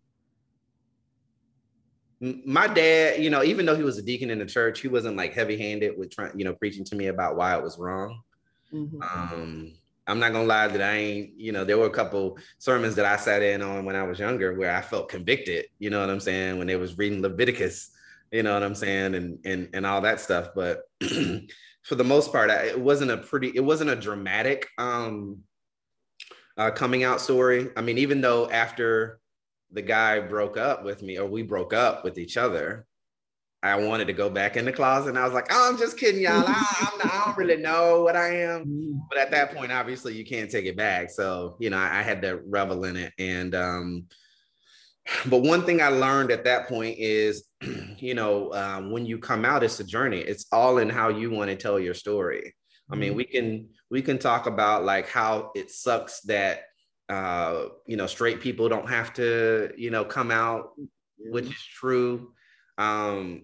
my dad, even though he was a deacon in the church, he wasn't like heavy-handed with trying, preaching to me about why it was wrong. I'm not gonna lie that I ain't, there were a couple sermons that I sat in on when I was younger where I felt convicted, you know what I'm saying, when they was reading Leviticus, you know what I'm saying, and all that stuff. But for the most part, it wasn't a dramatic coming out story. I mean, even though after the guy broke up with me, or we broke up with each other, I wanted to go back in the closet, and I was like, "Oh, I'm just kidding, y'all. I don't really know what I am." But at that point, obviously, you can't take it back. So, I had to revel in it. And but one thing I learned at that point is, when you come out, it's a journey. It's all in how you want to tell your story. I mean, we can talk about like how it sucks that straight people don't have to, come out, which is true. And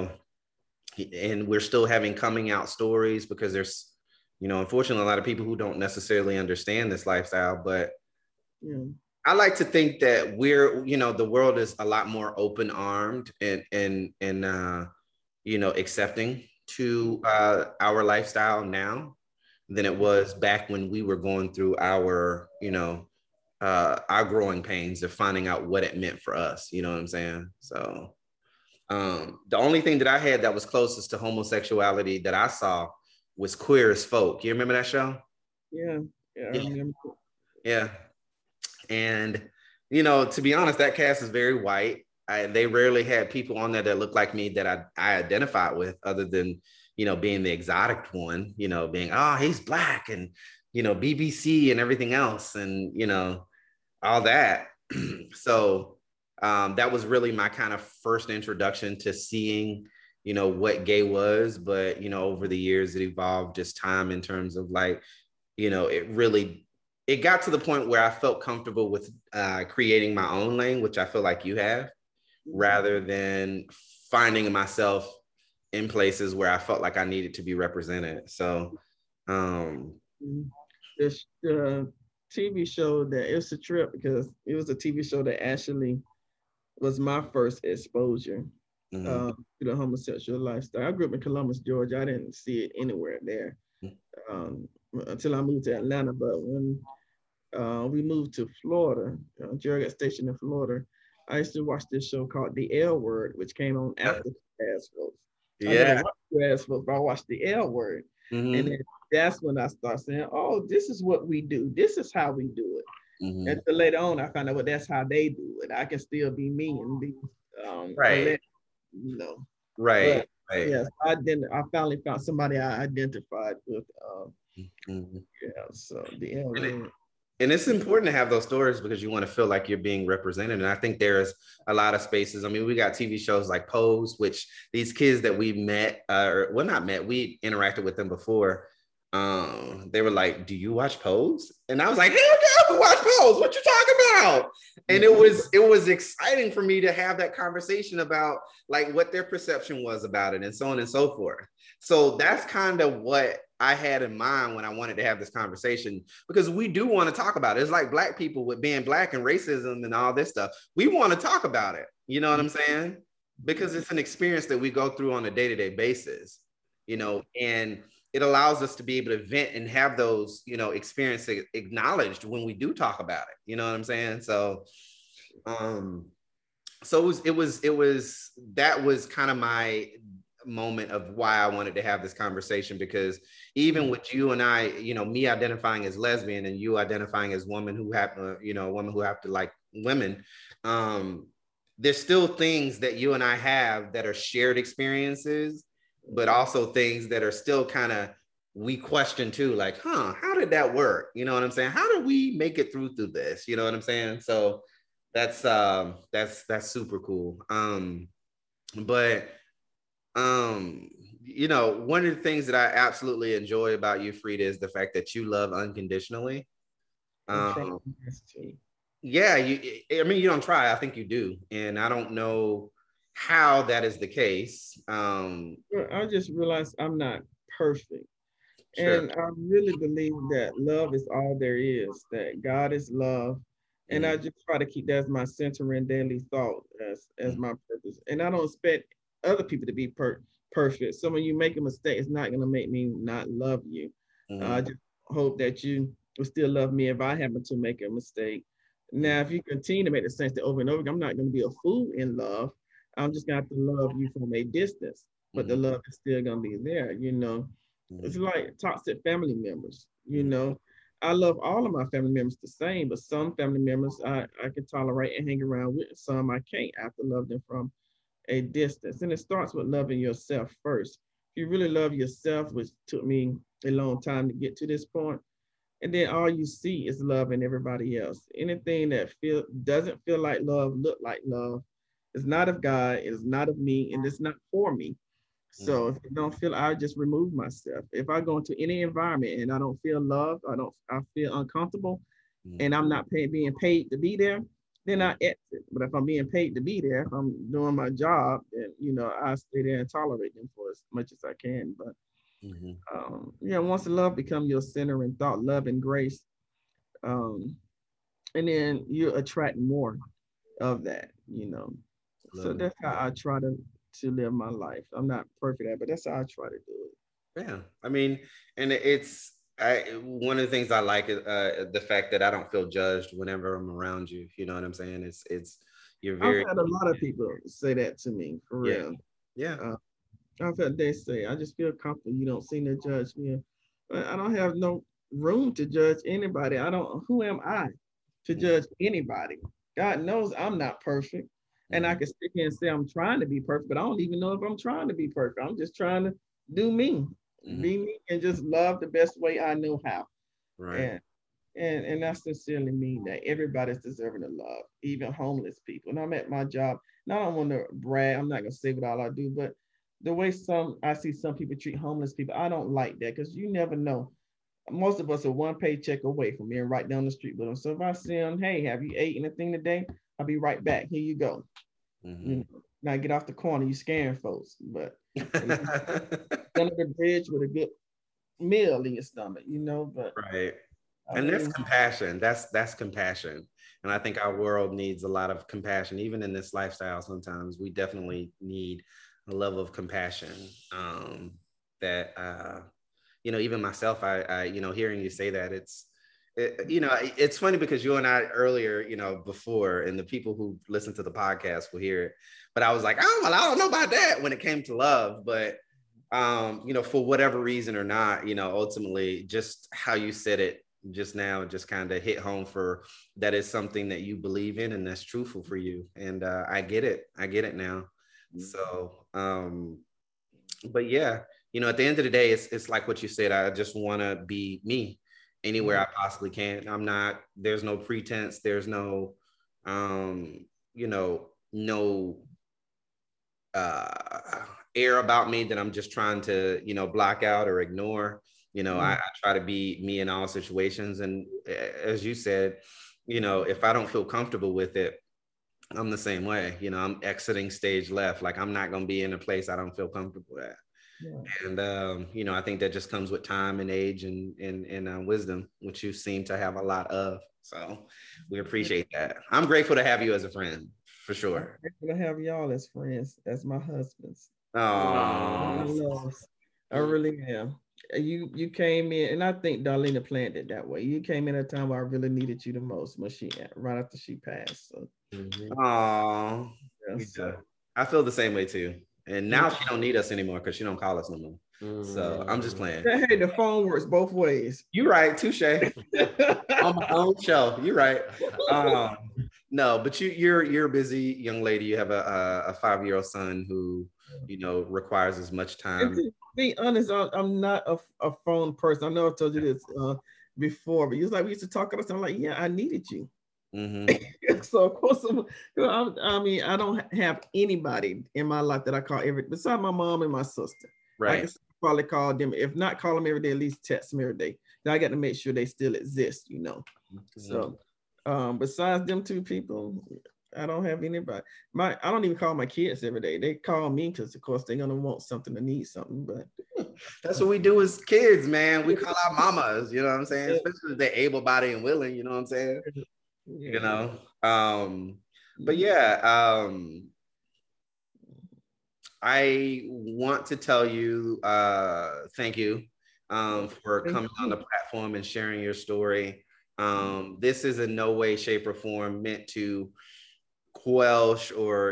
we're still having coming out stories because there's, unfortunately, a lot of people who don't necessarily understand this lifestyle. But I like to think that we're, the world is a lot more open armed and accepting to our lifestyle now than it was back when we were going through our growing pains of finding out what it meant for us. You know what I'm saying? So the only thing that I had that was closest to homosexuality that I saw was Queer as Folk. You remember that show? Yeah. I remember. Yeah. And, to be honest, that cast is very white. They rarely had people on there that looked like me that I identified with, other than, being the exotic one, being, oh, he's Black, and, BBC and everything else. And, all that. So that was really my kind of first introduction to seeing, you know, what gay was. But, you know, over the years, it evolved just time in terms of like, you know, it got to the point where I felt comfortable with creating my own lane, which I feel like you have, rather than finding myself in places where I felt like I needed to be represented. So, This TV show that, it was a trip because it was a TV show that actually was my first exposure to the homosexual lifestyle. I grew up in Columbus, Georgia. I didn't see it anywhere there until I moved to Atlanta. But when we moved to Florida, Jerry got stationed in Florida, I used to watch this show called The L Word, which came on after Ass Folks. I never watched Ass Folks, but I watched The L Word. And then that's when I started saying, oh, this is what we do. This is how we do it. And so later on, I found out, well, that's how they do it. I can still be me and be, right. You know. Right. But, right. Yes, I finally found somebody I identified with. Yeah, so the L Word. And it's important to have those stories because you want to feel like you're being represented. And I think there's a lot of spaces. I mean, we got TV shows like Pose, which these kids that we met, we interacted with them before. They were like, do you watch Pose? And I was like, hell yeah, I watch Pose. What you talking about? And it was exciting for me to have that conversation about like what their perception was about it and so on and so forth. So that's kind of what I had in mind when I wanted to have this conversation, because we do want to talk about it. It's like Black people with being Black and racism and all this stuff. We want to talk about it. You know what I'm saying? Because it's an experience that we go through on a day-to-day basis, you know, and it allows us to be able to vent and have those, you know, experiences acknowledged when we do talk about it. You know what I'm saying? So, that was kind of my moment of why I wanted to have this conversation, because even with you and I, you know, me identifying as lesbian and you identifying as woman who happen, you know, women who have to like women, there's still things that you and I have that are shared experiences, but also things that are still kind of, we question too, like, how did that work? You know what I'm saying? How did we make it through this? You know what I'm saying? So that's super cool. You know, one of the things that I absolutely enjoy about you, Frida, is the fact that you love unconditionally. Yeah, I mean, you don't try. I think you do. And I don't know how that is the case. I just realized I'm not perfect. Sure. And I really believe that love is all there is, that God is love. And I just try to keep that as my center and daily thought as my purpose. And I don't expect other people to be perfect. So when you make a mistake, it's not going to make me not love you. I just hope that you will still love me if I happen to make a mistake. Now, if you continue to make the same thing over and over again, I'm not going to be a fool in love. I'm just going to have to love you from a distance, but the love is still going to be there, you know. It's like toxic family members, you know. I love all of my family members the same, but some family members I can tolerate and hang around with, some I can't. I have to love them from a distance. And it starts with loving yourself first. If you really love yourself, which took me a long time to get to this point, and then all you see is love in everybody else. Anything that doesn't feel like love, look like love, is not of God, it is not of me, and it's not for me. So if I don't feel, I just remove myself. If I go into any environment and I don't feel love, I feel uncomfortable, and I'm not being paid to be there, then I exit. But if I'm being paid to be there, if I'm doing my job, then, you know, I stay there and tolerate them for as much as I can. But once love becomes your center and thought, love and grace, and then you attract more of that, you know. So that's how I try to live my life. I'm not perfect at it, but that's how I try to do it. Yeah, I mean, and one of the things I like is the fact that I don't feel judged whenever I'm around you. You know what I'm saying? You're very. I've had a lot of people say that to me, for real. Yeah. I've had they say, I just feel comfortable. You don't seem to judge me. I don't have no room to judge anybody. Who am I to judge anybody? God knows I'm not perfect. And I can sit here and say I'm trying to be perfect, but I don't even know if I'm trying to be perfect. I'm just trying to do me, be me, and just love the best way I know how. Right. And I sincerely mean that everybody's deserving of love, even homeless people. And I'm at my job. And I don't want to brag. I'm not gonna say what all I do, but the way I see some people treat homeless people, I don't like that because you never know. Most of us are one paycheck away from being right down the street with them. So if I see them, hey, have you ate anything today? I'll be right back. Here you go. Mm-hmm. You know, now get off the corner, you scaring folks. But under the bridge with a good meal in your stomach, but right. And that's compassion. That's compassion. And I think our world needs a lot of compassion. Even in this lifestyle, sometimes we definitely need a level of compassion that even myself, I hearing you say that, it's funny because you and I earlier, before, and the people who listen to the podcast will hear it, but I was like, oh, well, I don't know about that when it came to love, but for whatever reason or not, ultimately just how you said it just now just kind of hit home for that is something that you believe in and that's truthful for you. And I get it now. So but yeah, at the end of the day, it's like what you said. I just want to be me anywhere I possibly can. There's no pretense. There's no, no air about me that I'm just trying to, block out or ignore. I try to be me in all situations. And as you said, if I don't feel comfortable with it, I'm the same way. I'm exiting stage left. Like I'm not going to be in a place I don't feel comfortable at. Yeah. And, I think that just comes with time and age and wisdom, which you seem to have a lot of. So we appreciate that. I'm grateful to have you as a friend, for sure. I'm grateful to have y'all as friends, as my husbands. Oh, I really am. You came in, and I think Darlena planned it that way. You came in at a time where I really needed you the most, when right after she passed. So. Oh, yeah, I feel the same way too. And now she don't need us anymore because she don't call us no more. So I'm just playing. Hey, the phone works both ways. You're right, touche. On my own show. You're right. No, but you're a busy young lady. You have a 5-year-old son who requires as much time. To be honest, I'm not a phone person. I know I told you this before, but you was like, we used to talk about something. I'm like, yeah, I needed you. Mm-hmm. So of course, I don't have anybody in my life that I call besides my mom and my sister. Right. I can probably call them, if not call them every day, at least text them every day. Now I got to make sure they still exist, Mm-hmm. So besides them two people, I don't have anybody. I don't even call my kids every day. They call me because of course they're gonna want something to need something. But that's what we do as kids, man. We call our mamas, you know what I'm saying? Especially if they're able-bodied and willing, you know what I'm saying? But yeah, I want to tell you thank you for coming on the platform and sharing your story. This is in no way, shape, or form meant to quelch or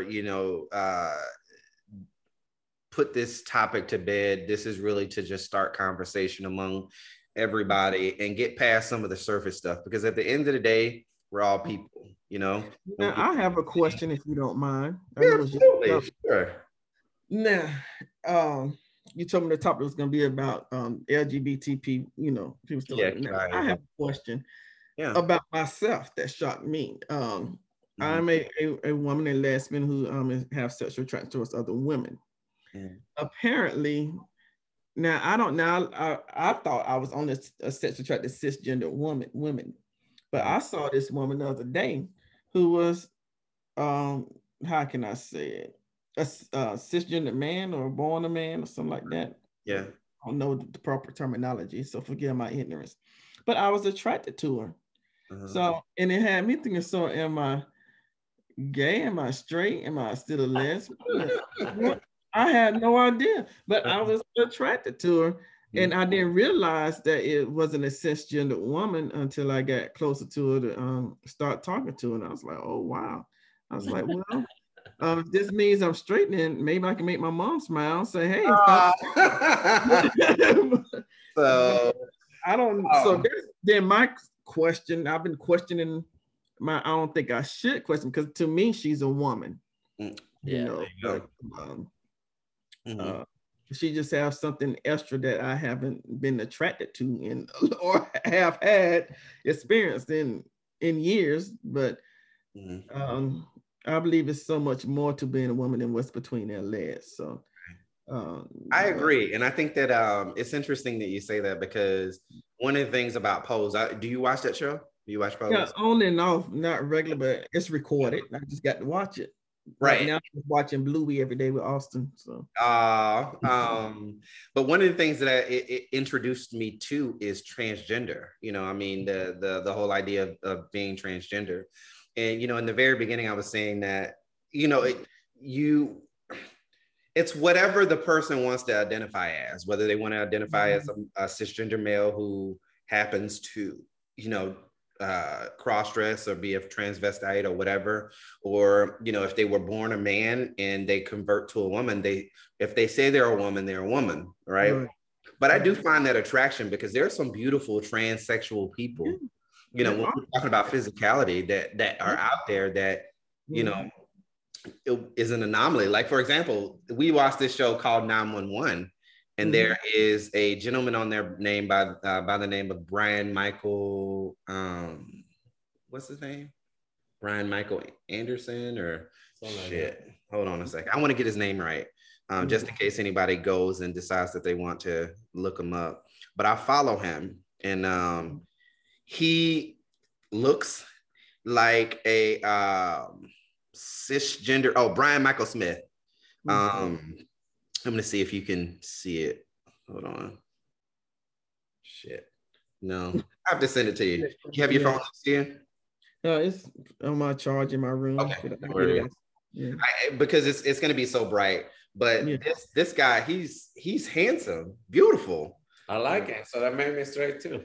put this topic to bed. This is really to just start conversation among everybody and get past some of the surface stuff, because at the end of the day, we're all people, Now, I have a question, if you don't mind. Absolutely, sure. Now, you told me the topic was going to be about LGBT people, people still. Yeah, I have a question about myself that shocked me. I'm a woman and lesbian who have sexual attraction towards other women. Apparently, now I don't know. I thought I was on a sexually attracted cisgender women, but I saw this woman the other day who was, how can I say it, a cisgender man or born a man or something like that. Yeah, I don't know the proper terminology, so forgive my ignorance. But I was attracted to her. So, and it had me thinking, so am I gay? Am I straight? Am I still a lesbian? I had no idea, but I was attracted to her. And I didn't realize that it wasn't a cisgender woman until I got closer to her to start talking to her. And I was like, oh, wow. I was like, well, if this means I'm straight, then maybe I can make my mom smile and say, hey. So I don't, so then my question, I've been questioning I don't think I should question, because to me, she's a woman. she just has something extra that I haven't been attracted to in or have had experienced in years. But I believe it's so much more to being a woman than what's between their legs. So I agree, and I think that it's interesting that you say that, because one of the things about Pose, do you watch that show? Do you watch Pose? Yeah, on and off, not regular, but it's recorded. I just got to watch it. Right now, I'm watching Bluey every day with Austin. So, but one of the things that it introduced me to is transgender. You know, I mean, the whole idea of being transgender, and you know, in the very beginning, I was saying that, you know, it's whatever the person wants to identify as, whether they want to identify as a cisgender male who happens to, you know, cross-dress or be a transvestite or whatever, or, you know, if they were born a man and they convert to a woman, if they say they're a woman, they're a woman, right? But I do find that attraction, because there are some beautiful transsexual people, you know, when we're talking about physicality, that are out there that, you know, it is an anomaly. Like, for example, we watched this show called 911, and there is a gentleman on there named by the name of Brian Michael. What's his name? Brian Michael Anderson or shit. Hold on a second. I want to get his name right, just in case anybody goes and decides that they want to look him up. But I follow him, and he looks like a cisgender. Oh, Brian Michael Smith. I'm gonna see if you can see it. Hold on. Shit. No, I have to send it to you. You have your phone here? It's on my charge in my room. Okay. Because it's gonna be so bright. But this guy, he's handsome, beautiful. I like it. So that made me straight too.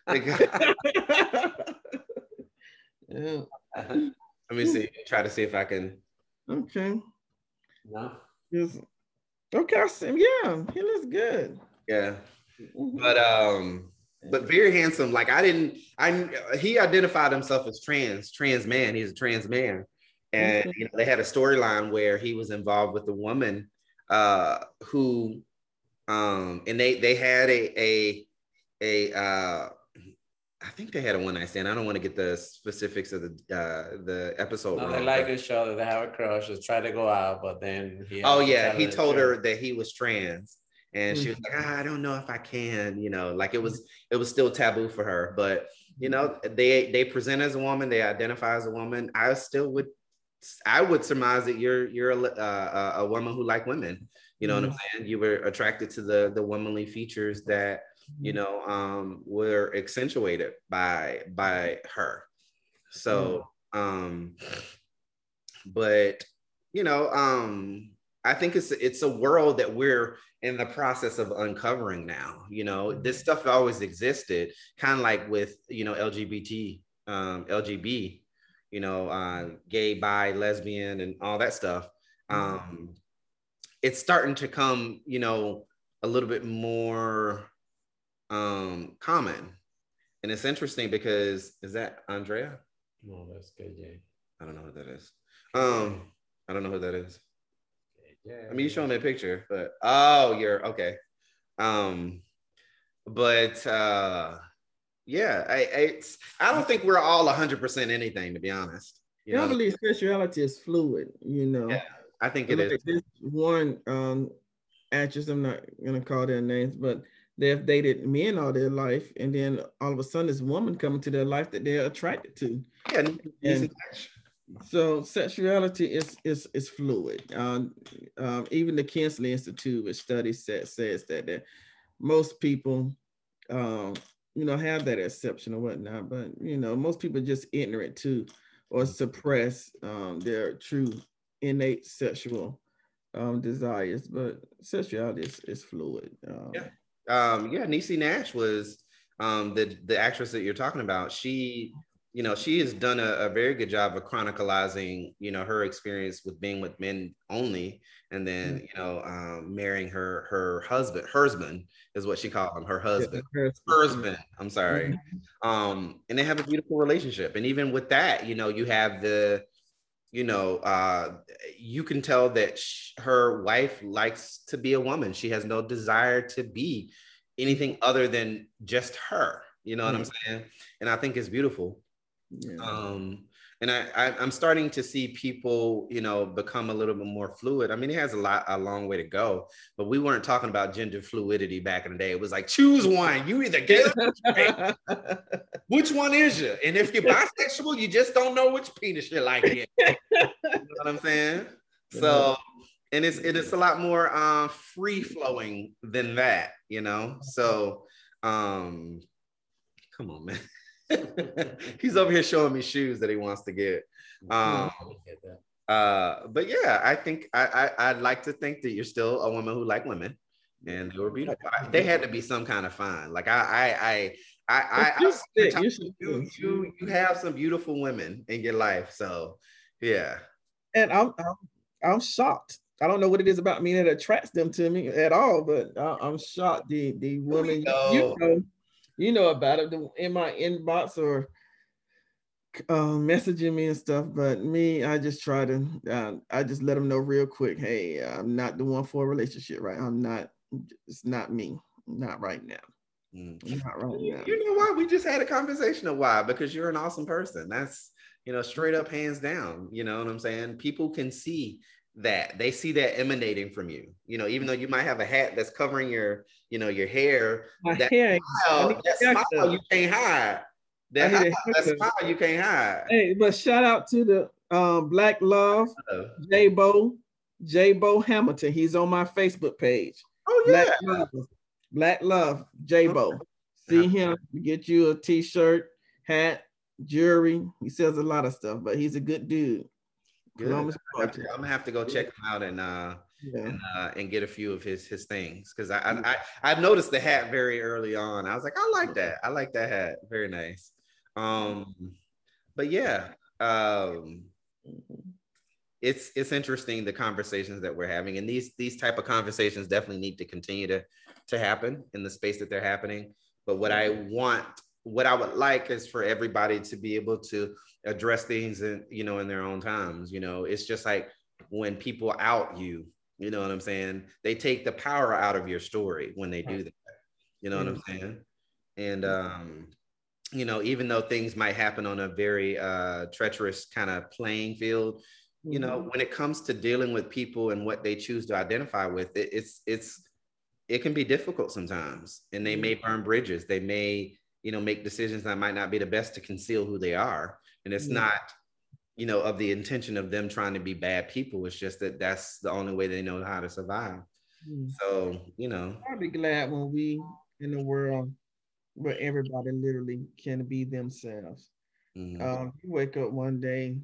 Let me see. Try to see if I can. Okay. No. Yes. Okay. Yeah, he looks good. Yeah. But very handsome. Like he identified himself as trans man. He's a trans man. And you know, they had a storyline where he was involved with a woman who and they had a I think they had a one-night stand. I don't want to get the specifics of the episode. No, they like each other. They have a crush. Just try to go out, but then he told her that he was trans, and she was like, I don't know if I can. You know, like it was still taboo for her. But you know, they present as a woman. They identify as a woman. I would surmise that you're a woman who like women. You know what I'm saying? You were attracted to the womanly features that, you know, were accentuated by her. So, but you know, I think it's a world that we're in the process of uncovering now. You know, this stuff always existed, kind of like with, you know, LGBT, you know, gay, bi, lesbian, and all that stuff. It's starting to come, you know, a little bit more common. And it's interesting because, is that Andrea? No, that's KJ. I don't know who that is. I don't know who that is. I mean, you showing me a picture, but you're okay. Yeah, I don't think we're all 100% anything, to be honest. I believe sexuality is fluid, you know. Yeah, I think it is. This one actress, I'm not gonna call their names, but they've dated men all their life, and then all of a sudden this woman coming to their life that they're attracted to. Yeah, and so sexuality is fluid. Even the Kinsley Institute, which studies says that most people you know, have that exception or whatnot, but you know, most people are just ignorant to or suppress their true innate sexual desires. But sexuality is fluid. Niecy Nash was the actress that you're talking about. She, you know, she has done a very good job of chronicalizing, you know, her experience with being with men only, and then, you know, marrying her husband is what she called him, her husband. I'm sorry. And they have a beautiful relationship. And even with that, you know, you have the you can tell that her wife likes to be a woman. She has no desire to be anything other than just her. You know what I'm saying? And I think it's beautiful. Yeah. And I'm starting to see people, become a little bit more fluid. I mean, it has a long way to go, but we weren't talking about gender fluidity back in the day. It was like, choose one. You either gay or straight. Which one is you? And if you're bisexual, you just don't know which penis you like yet. You know what I'm saying? So, and it's a lot more free flowing than that, So, come on, man. He's over here showing me shoes that he wants to get. But yeah, I think I'd like to think that you're still a woman who like women, and they were beautiful. They had to be some kind of fine. Like you have some beautiful women in your life. So yeah. And I'm shocked. I don't know what it is about me that attracts them to me at all, but I'm shocked. The women you know about it in my inbox or messaging me and stuff. But me, I just try to I just let them know real quick, hey, I'm not the one for a relationship, right? I'm not. It's not me. Not right now. Not right now. You know why? We just had a conversation of why, because you're an awesome person. That's straight up, hands down. You know what I'm saying? People can see that. They see that emanating from you. Even though you might have a hat that's covering your hair. That smile you can't hide. That smile you can't hide. Hey, but shout out to the Black Love, J-Bo Hamilton. He's on my Facebook page. Oh yeah. Black Love, J-Bo. See him, get you a t-shirt, hat, jewelry. He sells a lot of stuff, but he's a good dude. Good. I'm gonna have to go check him out and get a few of his things, because I've noticed the hat very early on. I was like, I like that. I like that hat. Very nice. But yeah, it's interesting, the conversations that we're having, and these type of conversations definitely need to continue to happen in the space that they're happening. But what I would like is for everybody to be able to address things in their own times. It's just like when people out you know what I'm saying? They take the power out of your story when they do that. You know what I'm saying? And even though things might happen on a very treacherous kind of playing field, when it comes to dealing with people and what they choose to identify with, it can be difficult sometimes, and they may burn bridges. They may make decisions that might not be the best to conceal who they are. And it's not, of the intention of them trying to be bad people. It's just that that's the only way they know how to survive. So, I'd be glad when we in the world where everybody literally can be themselves. You wake up one day,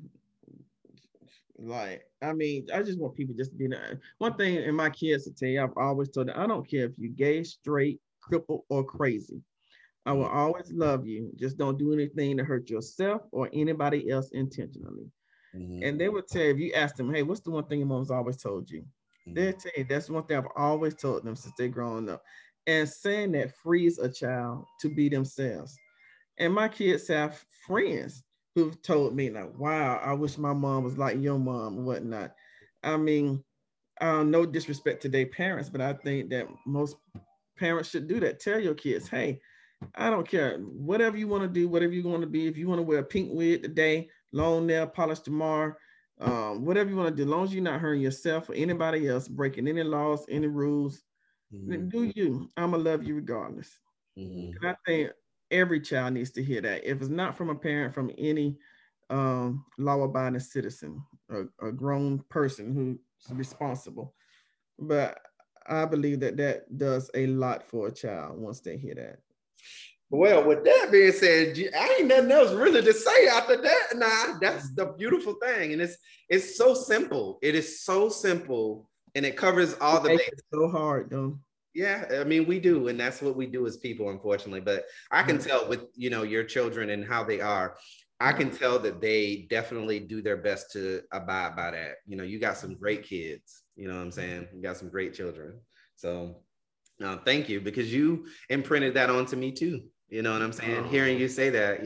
I just want people just to be there. One thing, and my kids to tell you, I've always told them, I don't care if you're gay, straight, crippled, or crazy. I will always love you. Just don't do anything to hurt yourself or anybody else intentionally. And they would tell you, if you ask them, hey, what's the one thing your mom's always told you? They'll tell you, that's one thing I've always told them since they're growing up. And saying that frees a child to be themselves. And my kids have friends who've told me, like, wow, I wish my mom was like your mom and whatnot. I mean, no disrespect to their parents, but I think that most parents should do that. Tell your kids, hey, I don't care. Whatever you want to do, whatever you want to be. If you want to wear a pink wig today, long nail polish tomorrow, whatever you want to do, as long as you're not hurting yourself or anybody else, breaking any laws, any rules, then do you. I'm going to love you regardless. And I think every child needs to hear that. If it's not from a parent, from any law-abiding citizen, a grown person who's responsible. But I believe that does a lot for a child once they hear that. Well, with that being said, I ain't nothing else really to say after that. Nah, that's the beautiful thing. And it's so simple. It is so simple, and it covers all the bases. It's so hard, though. Yeah, I mean, we do, and that's what we do as people, unfortunately. But I can tell with your children and how they are, I can tell that they definitely do their best to abide by that. You got some great kids. You know what I'm saying? You got some great children. So thank you, because you imprinted that onto me too. You know what I'm saying? Hearing you say that,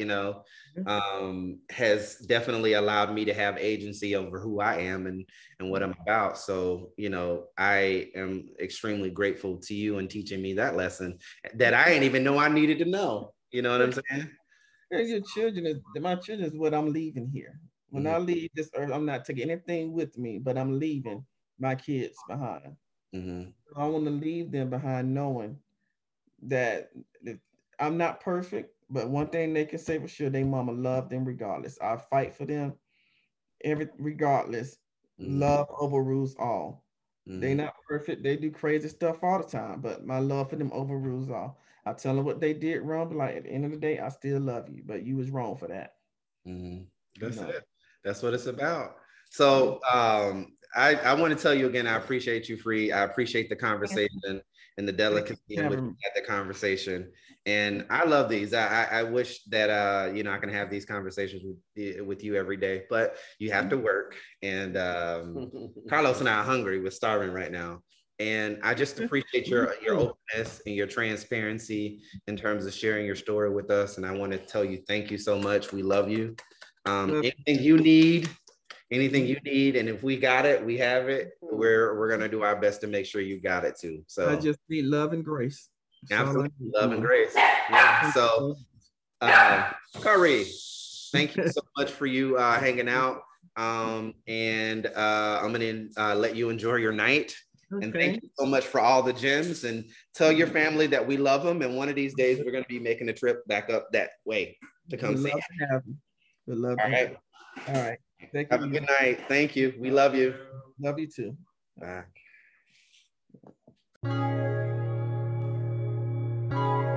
has definitely allowed me to have agency over who I am and what I'm about. So, I am extremely grateful to you and teaching me that lesson that I didn't even know I needed to know. You know what I'm saying? And my children is what I'm leaving here. When I leave this earth, I'm not taking anything with me, but I'm leaving my kids behind. I want to leave them behind knowing that I'm not perfect, but one thing they can say for sure, they mama love them regardless. I fight for them regardless. Love overrules all. They not perfect. They do crazy stuff all the time, but my love for them overrules all. I tell them what they did wrong, but like at the end of the day, I still love you, but you was wrong for that. That's it. That's what it's about. So I want to tell you again, I appreciate you, Free. I appreciate the conversation and the delicacy in which we had the conversation. And I love these. I wish that I can have these conversations with you every day, but you have to work. And Carlos and I are hungry. We're starving right now. And I just appreciate your openness and your transparency in terms of sharing your story with us. And I want to tell you, thank you so much. We love you. Anything you need, and if we got it, we have it. We're gonna do our best to make sure you got it too. So I just need love and grace. Absolutely, love and grace. Yeah. So, Kari, thank you so much for you hanging out. And I'm gonna let you enjoy your night. Okay. And thank you so much for all the gems. And tell your family that we love them. And one of these days, we're gonna be making a trip back up that way to come see you. All right. All right. Thank you. Have a good night. Thank you. We love you. Love you too. Bye.